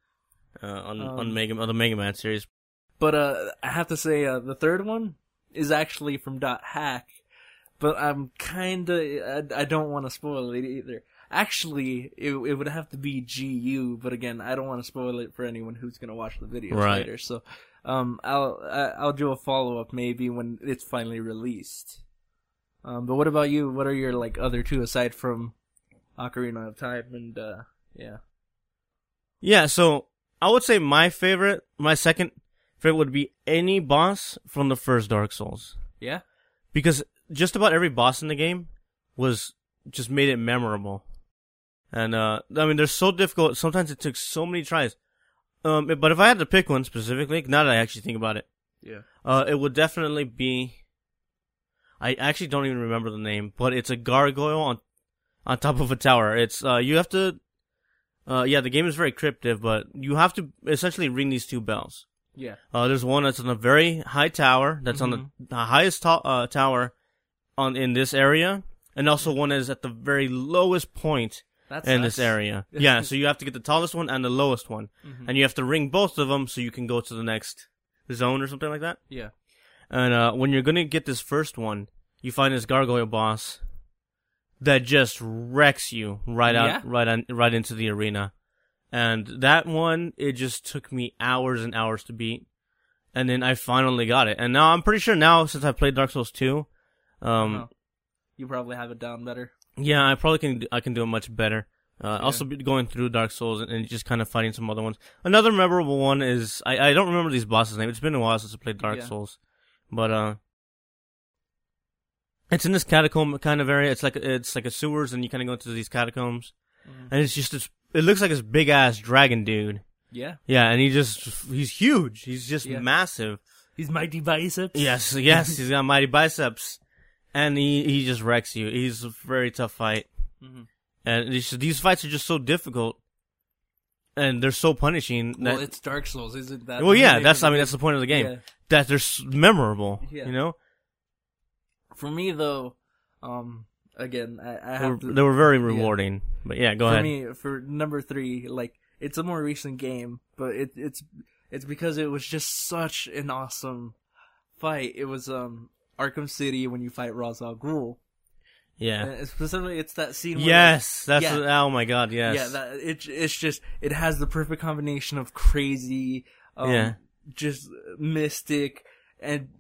uh, on Um, on Mega on the Mega Man series. But uh, I have to say, uh, the third one is actually from Dot Hack, but I'm kinda, I, I don't want to spoil it either. Actually, it it would have to be G U, but again, I don't want to spoil it for anyone who's gonna watch the videos Right. later. So, um, I'll I- I'll do a follow up maybe when it's finally released. Um, but what about you? What are your like other two aside from Ocarina of Time and uh, yeah, Yeah, so I would say my favorite, my second favorite would be any boss from the first Dark Souls. yeah, Because just about every boss in the game was just made it memorable. And, uh, I mean, they're so difficult. Sometimes it took so many tries. Um, but if I had to pick one specifically, now that I actually think about it, yeah, uh, it would definitely be, I actually don't even remember the name, but it's a gargoyle on, on top of a tower. It's, uh, you have to, uh, yeah, the game is very cryptic, but you have to essentially ring these two bells. yeah, Uh, there's one that's on a very high tower, that's on the, the highest to- uh, tower on, in this area, and also one that is at the very lowest point that's in this area. Yeah, so you have to get the tallest one and the lowest one. Mhm. And you have to ring both of them so you can go to the next zone or something like that. Yeah, And uh, when you're gonna get this first one, you find this gargoyle boss that just wrecks you right out, Yeah? right on, right into the arena. And that one, it just took me hours and hours to beat. And then I finally got it. And now I'm pretty sure now, since I've played Dark Souls two, um, Uh-huh. You probably have it down better. yeah, I probably can, I can do it much better. Uh, also be going through Dark Souls and, and just kind of fighting some other ones. Another memorable one is, I, I don't remember these bosses' names. It's been a while since I played Dark Yeah. Souls. But, uh, it's in this catacomb kind of area. It's like, it's like a sewers and you kind of go into these catacombs. Mhm. And it's just this, it looks like this big ass dragon dude. Yeah, Yeah, and he just, he's huge. He's just Yeah. massive. he's mighty biceps. Yes, yes, he's got mighty biceps. And he, he just wrecks you. He's a very tough fight. Mhm. And these, these fights are just so difficult. And they're so punishing. That, Well, it's Dark Souls, isn't that? well, yeah, the that's, I name mean, of that's the point of the game. Yeah. That they're s- memorable, Yeah. you know? For me, though, um, again, I, I They were, have to. they were very rewarding. But yeah, go for ahead. me, for number three, like it's a more recent game, but it, it's it's because it was just such an awesome fight. It was um Arkham City when you fight Ra's al Ghul. Yeah. And specifically, it's that scene. Where, Yes, that's, yeah. what- oh my god, yes. yeah, that it it's just it has the perfect combination of crazy, um, Yeah. just mystic, and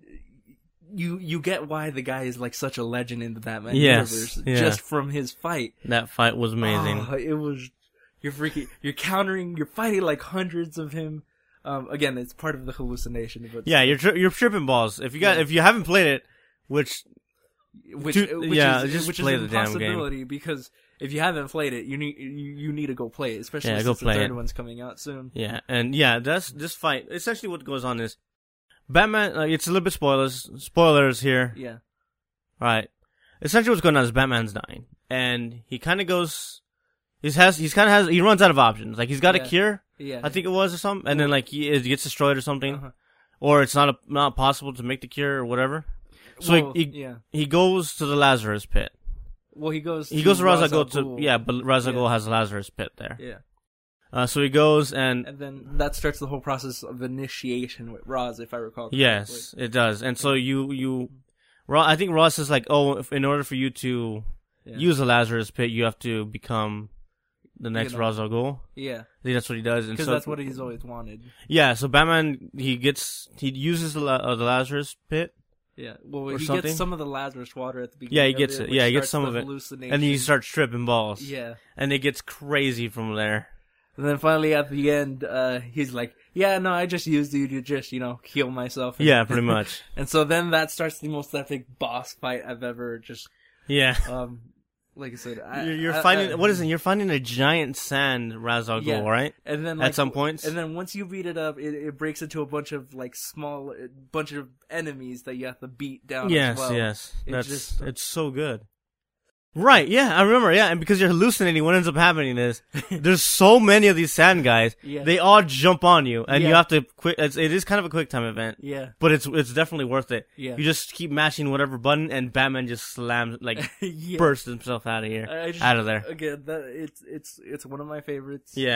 you you get why the guy is like such a legend in the Batman Yes, universe yeah. just from his fight. That fight was amazing. Oh, it was. You're freaking. You're countering. You're fighting like hundreds of him. Um, again, it's part of the hallucination. But Yeah, you're tri- you're tripping balls. If you got Yeah. if you haven't played it, which which, Dude, which yeah, is, just which play is the a damn game. possibility because if you haven't played it, you need you, you need to go play it, especially Yeah, since go the play third it. one's coming out soon. yeah, and yeah, that's this fight. Essentially, what goes on is Batman. Like, it's a little bit spoilers. Spoilers here. Yeah, All right. Essentially, what's going on is Batman's dying, and he kind of goes. He has. He's kind of has. He runs out of options. Like he's got Yeah. a cure. yeah. I think it was or something, and then like he, it gets destroyed or something, Uh-huh. or it's not a, not possible to make the cure or whatever. So Well, he, he yeah. he goes to the Lazarus pit. Well, he goes. He goes to Ra's al al Ghul to Ghul. yeah, but Ra's al Yeah. Ghul has a Lazarus pit there. Yeah, Uh, so he goes and and then that starts the whole process of initiation with Ra's, if I recall. correctly. yes, it does. And so you you, Ra, I think Ross is like, oh, if, in order for you to Yeah. use the Lazarus pit, you have to become the next You know. Ra's al Ghul. Yeah, I think that's what he does. And because so that's what he's always wanted. yeah, so Batman he gets he uses the La- uh, the Lazarus pit. Yeah, well, Or he something? gets some of the Lazarus water at the beginning. Yeah, he of gets it. which Yeah, he gets starts some the of it. hallucination. And he starts tripping balls. Yeah, And it gets crazy from there. and then finally at the end, uh, he's like, "Yeah, no, I just used you to just you know heal myself." And, Yeah, pretty much. and so then that starts the most epic boss fight I've ever just Yeah. um, like I said, I, You're, you're I- finding I- what is it? You're finding a giant sand Ra's al Ghul, Yeah. right? And then At like, some points. and then once you beat it up, it, it breaks into a bunch of like small, a bunch of enemies that you have to beat down. Yes, as well. yes. It That's just- it's so good. Right, yeah, I remember, yeah, and because you're hallucinating, what ends up happening is there's so many of these sand guys, Yeah. they all jump on you, and you Yeah. have to quick. It's, it is kind of a quick time event, Yeah, but it's it's definitely worth it. Yeah. You just keep mashing whatever button, and Batman just slams like yeah. bursts himself out of here, I just, out of there. Again, that it's it's it's one of my favorites. Yeah,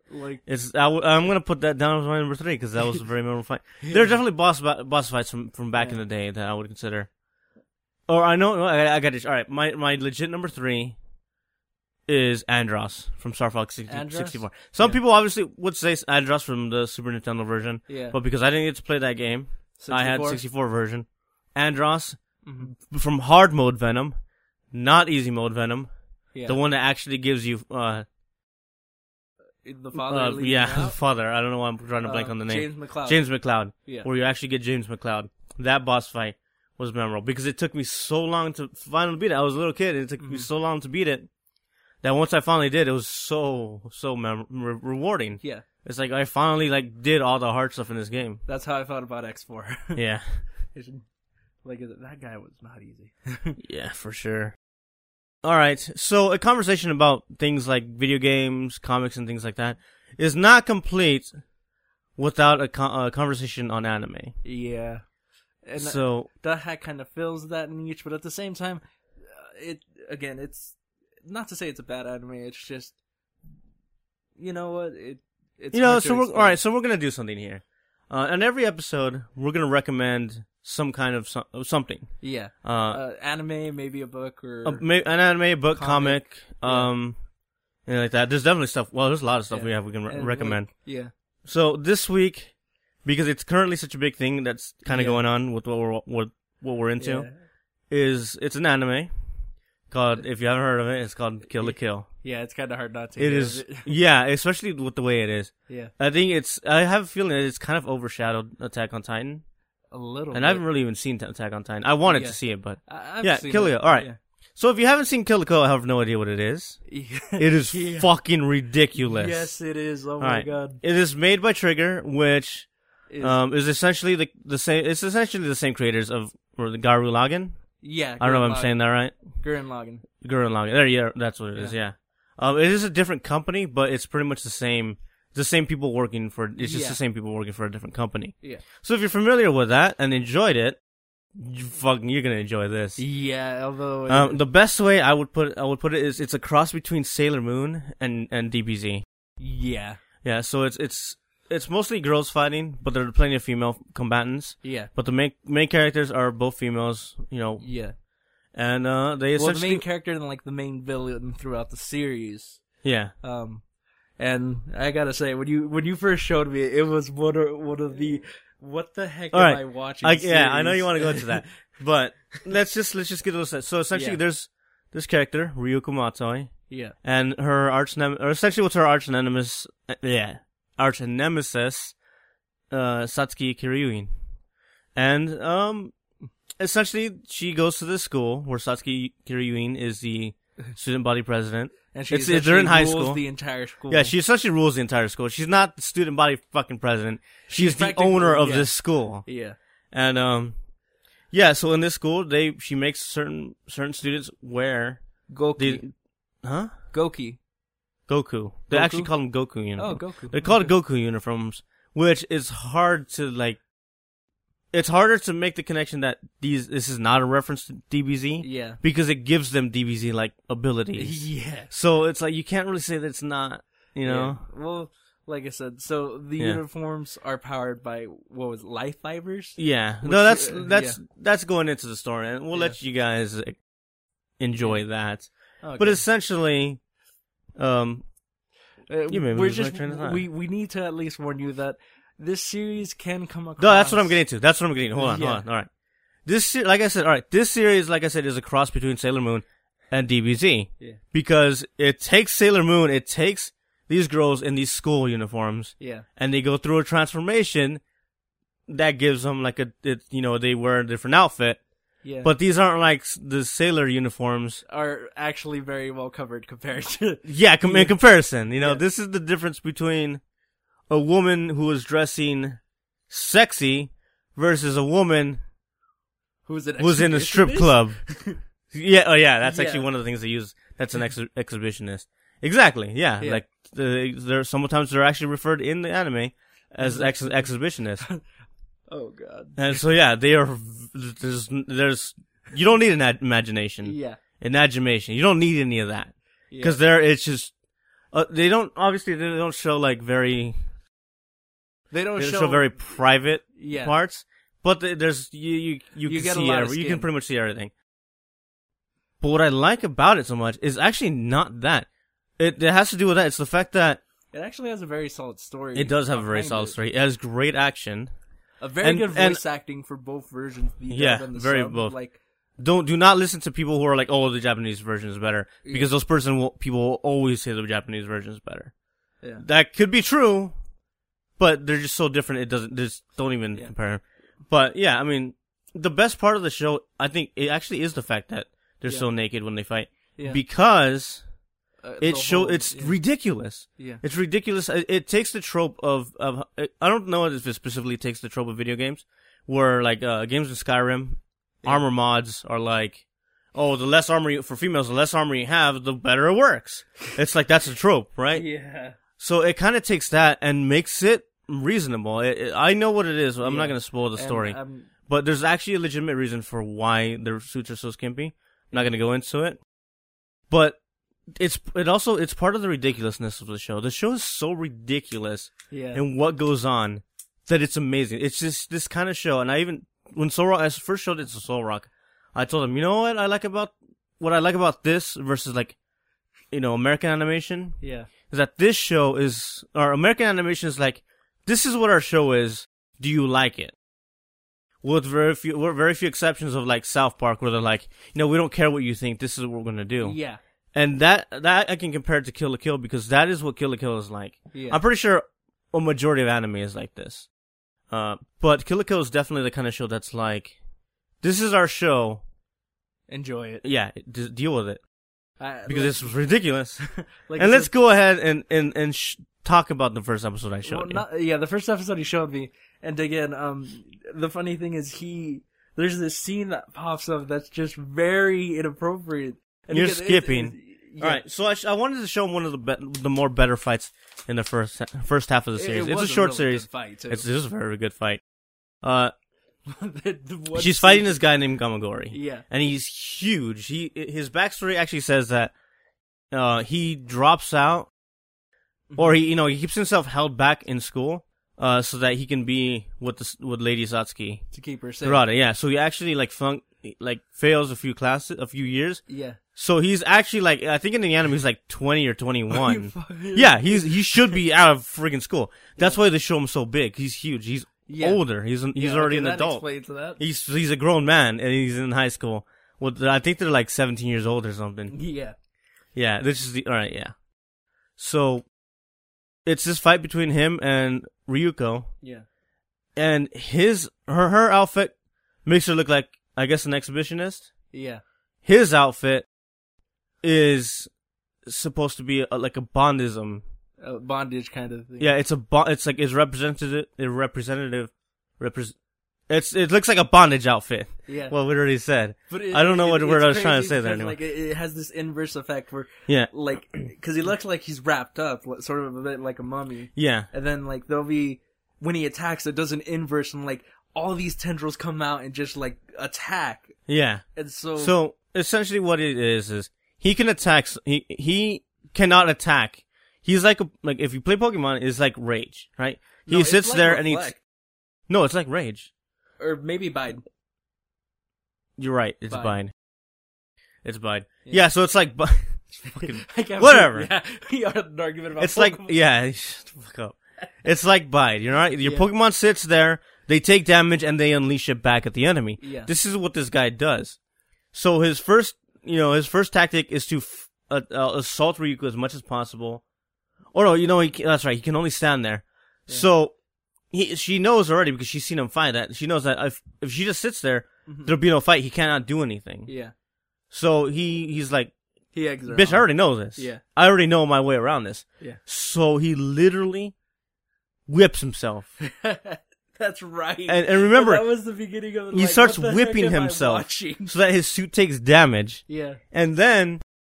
Like it's I w- I'm gonna put that down as my number three because that was a very memorable fight. There are definitely boss boss fights from, from back yeah. in the day that I would consider. Or I know I, I got this. All right, my my legit number three is Andross from Star Fox sixty-four. Some yeah. people obviously would say Andross from the Super Nintendo version, yeah. but because I didn't get to play that game, sixty-four? I had sixty-four version. Andross mm-hmm. from hard mode Venom, not easy mode Venom, yeah. the one that actually gives you. Uh, The father, uh, yeah, the father. I don't know why I'm trying to blank uh, on the name. James McCloud. James McCloud. Yeah. Where you actually get James McCloud. That boss fight was memorable because it took me so long to finally beat it. I was a little kid, and it took mm-hmm. me so long to beat it that once I finally did, it was so so mem- re- rewarding. Yeah. It's like I finally like did all the hard stuff in this game. That's how I felt about X four. Yeah. Like that guy was not easy. Yeah, for sure. All right, so a conversation about things like video games, comics, and things like that is not complete without a, con- a conversation on anime. Yeah, and so that, that kind of fills that niche, but at the same time, it again, it's not to say it's a bad anime. It's just, you know what, it. It's you know, so we're, all right. So we're gonna do something here. Uh, on every episode, we're gonna recommend some kind of so- something. Yeah. Uh, uh, anime, maybe a book or a, an anime, a book, comic, comic um, yeah. you know, like that. There's definitely stuff. Well, there's a lot of stuff yeah. we have we can re- recommend. Like, yeah. So this week, because it's currently such a big thing that's kind of yeah. going on with what we're what, what we're into, yeah. is it's an anime called. If you haven't heard of it, it's called Kill la Kill. Yeah, it's kind of hard not to. It is. It. Yeah, especially with the way it is. Yeah. I think it's. I have a feeling that it's kind of overshadowed Attack on Titan. A little. And bit. I haven't really even seen Attack on Titan. I wanted yeah. to see it, but I've yeah, seen Kill la Kill. All right. Yeah. So if you haven't seen Kill la Kill, I have no idea what it is. Yeah. It is yeah. fucking ridiculous. Yes, it is. Oh all my right. god. It is made by Trigger, which is, um, is essentially the the same. It's essentially the same creators of or the Gurren Lagann. Yeah. I don't know if I'm saying that right. Gurren Lagann. Gurren Lagann. There, yeah, that's what it is. Yeah. yeah. Um, it is a different company, but it's pretty much the same. The same people working for. It's just yeah. the same people working for a different company. Yeah. So if you're familiar with that and enjoyed it, you fucking you're gonna enjoy this. Yeah. Although um, the best way I would put I would put it is it's a cross between Sailor Moon and and D B Z. Yeah. Yeah. So it's it's it's mostly girls fighting, but there are plenty of female combatants. Yeah. But the main main characters are both females. You know. Yeah. And uh, they essentially well, the main character and like the main villain throughout the series. Yeah. Um, and I gotta say, when you when you first showed me, it was one of one of the what the heck All am right. I watching? I, yeah, I know you want to go into that, but let's just let's just get a little set. So essentially, yeah. there's this character Ryuko Matoi. Yeah. And her arch nem or essentially what's her arch nemesis? Uh, yeah, arch nemesis, uh, Satsuki Kiryuin, and um. Essentially, she goes to this school where Satsuki Kiryuin is the student body president. And she it's, they're in high rules school. the entire school. Yeah, she essentially rules the entire school. She's not the student body fucking president. She's, She's the owner of yeah. this school. Yeah. And, um, yeah, so in this school, they she makes certain certain students wear... Goki. The, huh? Goki. Goku. They Goku? actually call them Goku uniforms. Oh, Goku. They're called Goku uniforms, which is hard to, like... It's harder to make the connection that these this is not a reference to D B Z. Yeah. Because it gives them D B Z like abilities. Yeah. So it's like you can't really say that it's not, you know. Yeah. Well, like I said, so the yeah. uniforms are powered by what was it, life fibers? Yeah. Which, no, that's uh, that's yeah. that's going into the story, and we'll yeah. let you guys enjoy yeah. that. Okay. But essentially, um, uh, you we're just we we need to at least warn you that this series can come across. No, that's what I'm getting to. That's what I'm getting to. Hold on, yeah. hold on. All right. This, se- like I said, all right. This series, like I said, is a cross between Sailor Moon and D B Z. Yeah. Because it takes Sailor Moon, it takes these girls in these school uniforms. Yeah. And they go through a transformation that gives them like a, it, you know, they wear a different outfit. Yeah. But these aren't like the Sailor uniforms. Are actually very well covered compared to. Yeah, com- yeah. in comparison. You know, yeah. this is the difference between a woman who is dressing sexy versus a woman who's, an who's in a strip club. yeah, oh yeah, that's yeah. actually one of the things they use. That's an ex- exhibitionist. Exactly, yeah. yeah. Like, the, they're, sometimes they're actually referred in the anime as ex- exhibitionists. Oh god. And so yeah, they are, there's, there's, you don't need an ad- imagination. Yeah. Imagination. You don't need any of that. Yeah. Cause there, it's just, Uh, they don't obviously they don't show like very. They don't, They don't show, show very private yeah. parts, but th- there's you you you, You can get a see lot of every, you skin. can pretty much see everything. But what I like about it so much is actually not that. It it has to do with that. It's the fact that It actually has a very solid story. it does have a very behind solid it. story. It has great action. A very And- good and- voice acting for both versions. The dub Yeah, and the very sub. both. Like, Don't do not listen to people who are like, oh, the Japanese version is better, because those person will people will always say the Japanese version is better. yeah. That could be true, but they're just so different. It doesn't just don't even Yeah. compare. But yeah, I mean, the best part of the show, I think, it actually is the fact that they're Yeah. so naked when they fight, Yeah. because Uh, it the show whole- it's yeah. ridiculous. Yeah. It's ridiculous. It, it takes the trope of of I don't know if it specifically takes the trope of video games, where like uh, games in Skyrim, Yeah. armor mods are like, oh, the less armor you, for females, the less armor you have, the better it works. It's like that's a trope, right? Yeah. So it kind of takes that and makes it reasonable. It, it, I know what it is. I'm Yeah. not going to spoil the And, story, um, but there's actually a legitimate reason for why their suits are so skimpy. I'm not going to go into it, but it's it also it's part of the ridiculousness of the show. The show is so ridiculous yeah. and what goes on that it's amazing. It's just this kind of show, and I even when Soul Rock I first showed it to Soul Rock, I told him, you know what I like about what I like about this versus like, you know, American animation. yeah. Is that this show is, or American animation is like, this is what our show is. Do you like it? With very few, with very few exceptions of like South Park, where they're like, you know, we don't care what you think. This is what we're gonna do. Yeah. And that that I can compare it to Kill la Kill, because that is what Kill la Kill is like. Yeah. I'm pretty sure a majority of anime is like this. Uh, but Kill la Kill is definitely the kind of show that's like, this is our show. Enjoy it. Yeah, d- deal with it, I, because like, it's ridiculous. like and I let's said- go ahead and and and sh- talk about the first episode I showed well, you. not, yeah, the first episode he showed me, and again, um, the funny thing is he, there's this scene that pops up that's just very inappropriate. And You're again, it- skipping. it- yeah. All right, so I, sh- I wanted to show him one of the be- the more better fights in the first first half of the It- series. it It's a was short really series. good fight, too. It's this is a very good fight. Uh, The- the one she's scene- fighting this guy named Gamagori. Yeah. And he's huge. He his backstory actually says that uh, he drops out, or he you know he keeps himself held back in school, uh, so that he can be with the with Lady Satsuki To keep her safe. Hirata. Yeah, so he actually like flunk like fails a few classes, a few years. Yeah. So he's actually like I think in the anime he's like twenty or twenty-one. Yeah, he's he should be out of freaking school. That's why they show him so big. He's huge. He's Yeah. older. He's an, he's Yeah, already okay, an that adult. explains that. He's he's a grown man and he's in high school. Well, I think they're like seventeen years old or something. Yeah. Yeah, this is the all right. Yeah, so it's this fight between him and Ryuko, Yeah. and his her her outfit makes her look like I guess an exhibitionist. Yeah. His outfit is supposed to be a, like a Bondism. A bondage kind of thing. Yeah, it's a bo- it's like it's representative, a representative, repres- It's it looks like a bondage outfit. Yeah. Well, we already said. But it, I don't know it, what it's word I was trying to crazy say there because, anyway. Like, it, it has this inverse effect where, Yeah, like, because he looks like he's wrapped up, like, sort of a bit like a mummy. yeah, And then, like, there'll be, when he attacks, it does an inverse, and, like, all these tendrils come out and just, like, attack. yeah. And so, So essentially, what it is is he can attack. s- He he cannot attack. He's like a, like if you play Pokemon, it's like Rage, right? He No, it's sits like there and he. Reflect. No, it's like Rage. Or maybe Bide. You're right. It's Bide. Bide. It's Bide. Yeah. Yeah. So it's like. Bu- fucking, I can't Whatever. Yeah, we had an argument about it's like Pokemon. yeah. Shut the fuck up. It's like Bide. You know, right? Your Yeah. Pokemon sits there. They take damage and they unleash it back at the enemy. Yeah. This is what this guy does. So his first, you know, his first tactic is to f- uh, uh, assault Ryuko as much as possible. Oh no, you know, he, that's right. He can only stand there. Yeah. So he, she knows already because she's seen him fight that. She knows that if if she just sits there, Mhm. there'll be no fight. He cannot do anything. Yeah. So he he's like, He eggs her bitch, I on. already know this. Yeah. I already know my way around this. Yeah. So he literally whips himself. That's right. And, and remember, that was the beginning of it. he like, starts what the heck whipping am I himself watching? so that his suit takes damage. Yeah. And then,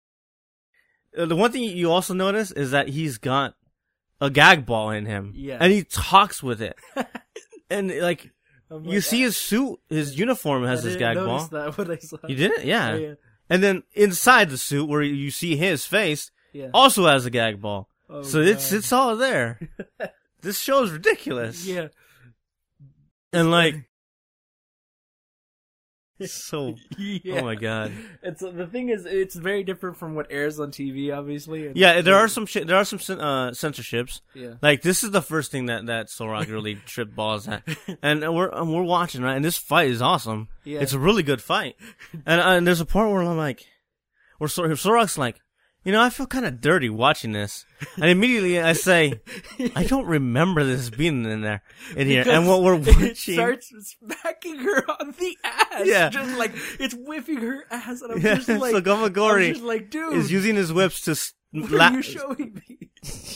uh, the one thing you also notice is that he's got a gag ball in him. Yeah. And he talks with it. And, like, I'm you like, see his suit, his uniform I has this didn't gag ball. notice that when I saw You didn't? Yeah. Oh, yeah. And then inside the suit, where you see his face, Yeah. also has a gag ball. Oh, so it's God. it's all there. This show is ridiculous. Yeah. And like, so Yeah. oh my god. It's the thing is, it's very different from what airs on T V, obviously. And Yeah, there are some sh- there are some cen- uh, censorships. Yeah. Like this is the first thing that that Soul Rock really tripped balls at, and we're and we're watching right, and this fight is awesome. Yeah. It's a really good fight, and uh, and there's a part where I'm like, where Soul Soul Rock's like, you know, I feel kind of dirty watching this, and immediately I say, I don't remember this being in there in here, and what we're watching, it starts smacking her on the ass. Yeah. Just like it's whipping her ass, and I'm yeah, just like, so Gomagori I'm just like, dude, is using his whips to. s- what la- are you showing me?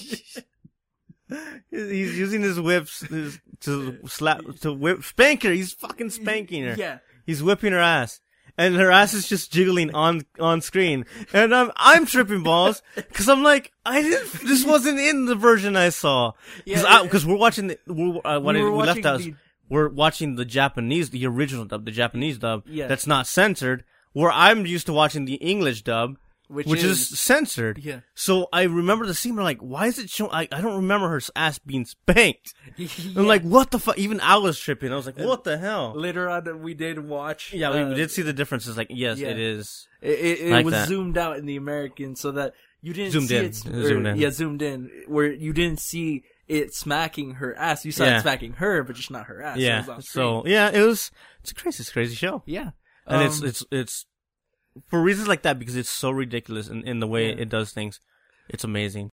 He's using his whips to, to slap to whip spank her. He's fucking spanking her. Yeah. He's whipping her ass, and her ass is just jiggling on on screen. And I'm I'm tripping balls because I'm like, I didn't. This wasn't in the version I saw. Because Yeah, because we're watching the we're, uh, when We it- were we left watching us, the- we're watching the Japanese, the original dub, the Japanese dub. Yeah. That's not censored. Where I'm used to watching the English dub, Which, which, is, censored. Yeah. So I remember the scene where like, why is it showing? I, I don't remember her ass being spanked. Yeah. I'm like, what the fuck? Even I was tripping. I was like, what the hell? Later on, we did watch. Yeah, we, uh, we did see the differences. Like, yes, yeah. it is. It, it, it like was that. zoomed out in the American so that you didn't Zoomed see in. it. Zoomed in. Yeah, zoomed in, where you didn't see it smacking her ass. You saw Yeah. it smacking her, but just not her ass. Yeah. It was off So screen. yeah, it was. It's a crazy, it's a crazy show, yeah, and Um, it's it's it's for reasons like that because it's so ridiculous in, in the way Yeah. it does things. It's amazing.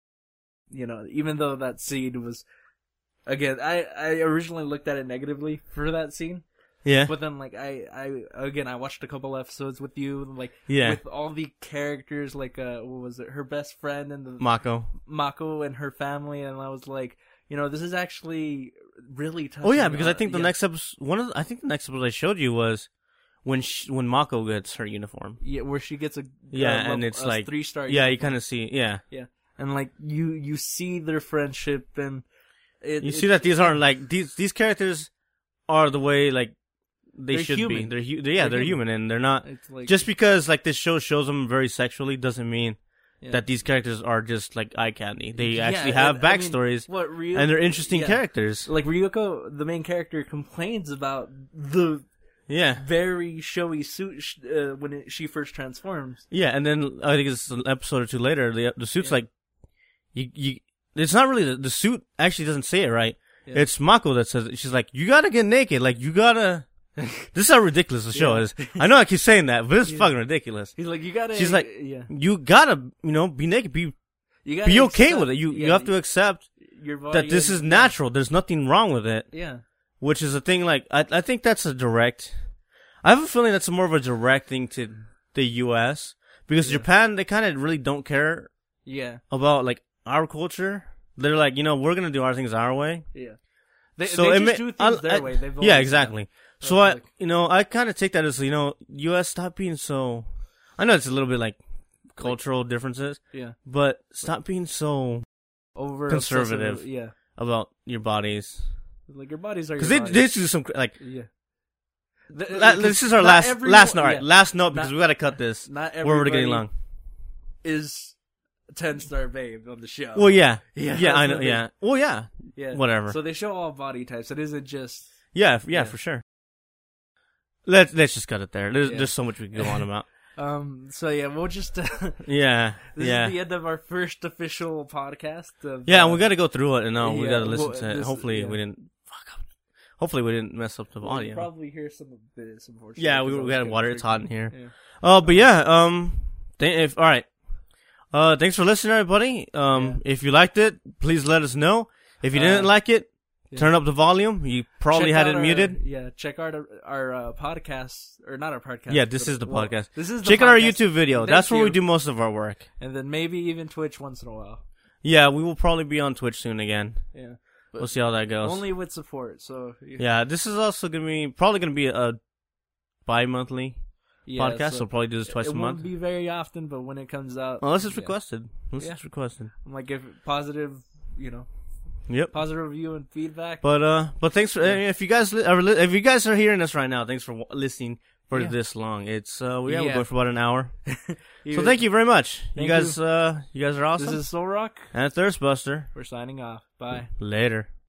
you know, even though that scene was, again, I I originally looked at it negatively for that scene. Yeah. But then, like, I, I, again, I watched a couple episodes with you, like, Yeah. with all the characters, like, uh, what was it, her best friend and the, Mako. Mako and her family, and I was like, you know, this is actually really tough. Oh yeah, because I think the yeah. next episode, one of the, I think the next episode I showed you was when she, when Mako gets her uniform. Yeah, where she gets a, Yeah, uh, and level- it's a like three-star Yeah, you uniform. kind of see. Yeah. And, like, you, you see their friendship, and it, You it- see that these aren't like these these characters are the way like they They're should be. human. They're, hu- they're yeah, They're they're human. and they're not it's like, just because like this show shows them very sexually doesn't mean yeah. that these characters are just like eye candy. They Yeah, actually and- have I mean, backstories what, Ryu- and they're interesting yeah. characters. Like, Ryuko, the main character, complains about the Yeah, very showy suit sh- uh, when it, she first transforms. yeah, and then I think it's an episode or two later. The the suit's Yeah. like you you. It's not really the, the suit actually doesn't say it right. Yeah. It's Mako that says it. She's like, you gotta get naked. Like you gotta. This is how ridiculous the show Yeah. is. I know I keep saying that, but it's Yeah. fucking ridiculous. He's like, you gotta. She's like, yeah, You gotta, you know, be naked. Be you gotta be okay accept- with it. You yeah, you have to accept your body that this and- is natural. There's nothing wrong with it. Yeah, Which is a thing. Like I I think that's a direct. I have a feeling that's more of a direct thing to the U S because Yeah. Japan they kind of really don't care yeah, about like our culture. They're like, you know, we're gonna do our things our way. yeah. They, So they it just may- do things I'll- their I- way. They've Yeah, always exactly. done. So I, like- you know, I kind of take that as you know, U S stop being so. I know it's a little bit like cultural differences, Yeah, but stop being so over Conservative. obsessive- Yeah, about your bodies like your bodies are. because Your they bodies. they do some cra- like. Yeah. The- La- because this is our not last everyone- last note. All right, yeah, last note because Not- we gotta cut this. Not We're already getting everybody long. is ten star babe on the show. Well, yeah, Yeah, yeah, I that's know, the thing. yeah. Well, yeah, yeah, whatever. So they show all body types. It isn't just. yeah, f- yeah, Yeah. for sure. Let's let's just cut it there. There's Yeah. there's so much we can go on about. Um. So yeah, we'll just. Uh, Yeah, this yeah, is the end of our first official podcast. Of, yeah. uh, And we got to go through it, and now we yeah, got to listen well, to it. this- Hopefully, yeah. we didn't. Fuck up. Hopefully, we didn't mess up the we'll audio. probably hear some of this. Unfortunately, Yeah, we- 'cause I we was gotta getting water. It's hot in freaking- here. Yeah. Oh, but yeah. Um. Th- if all right. Uh, thanks for listening, everybody. Um, Yeah. if you liked it, please let us know. If you Uh, didn't like it, yeah. turn up the volume. You probably Check had out it our- muted. Yeah, check out our, our uh, podcast, or not our podcast. Yeah, this but- is the well, podcast. This is the Check out our podcast. YouTube video. Thank That's where we you. do most of our work. And then maybe even Twitch once in a while. Yeah, we will probably be on Twitch soon again. Yeah, We'll see how that goes. only with support. So Yeah, this is also gonna be probably gonna be a bi-monthly yeah, podcast. so So we'll probably do this twice it a won't month. be very often, but when it comes out, Unless it's yeah. requested. Unless Yeah. it's requested. I'm like, if positive, you know, Yep. positive review and feedback. But uh, but thanks for Yeah. if you guys li- are li- if you guys are hearing us right now, thanks for w- listening for Yeah. this long. It's uh, we yeah, Yeah. we're going for about an hour. You- So thank you very much. Thank you guys, uh, you guys are awesome. This is Soul Rock. and Thirstbuster. We're signing off. Bye. Later.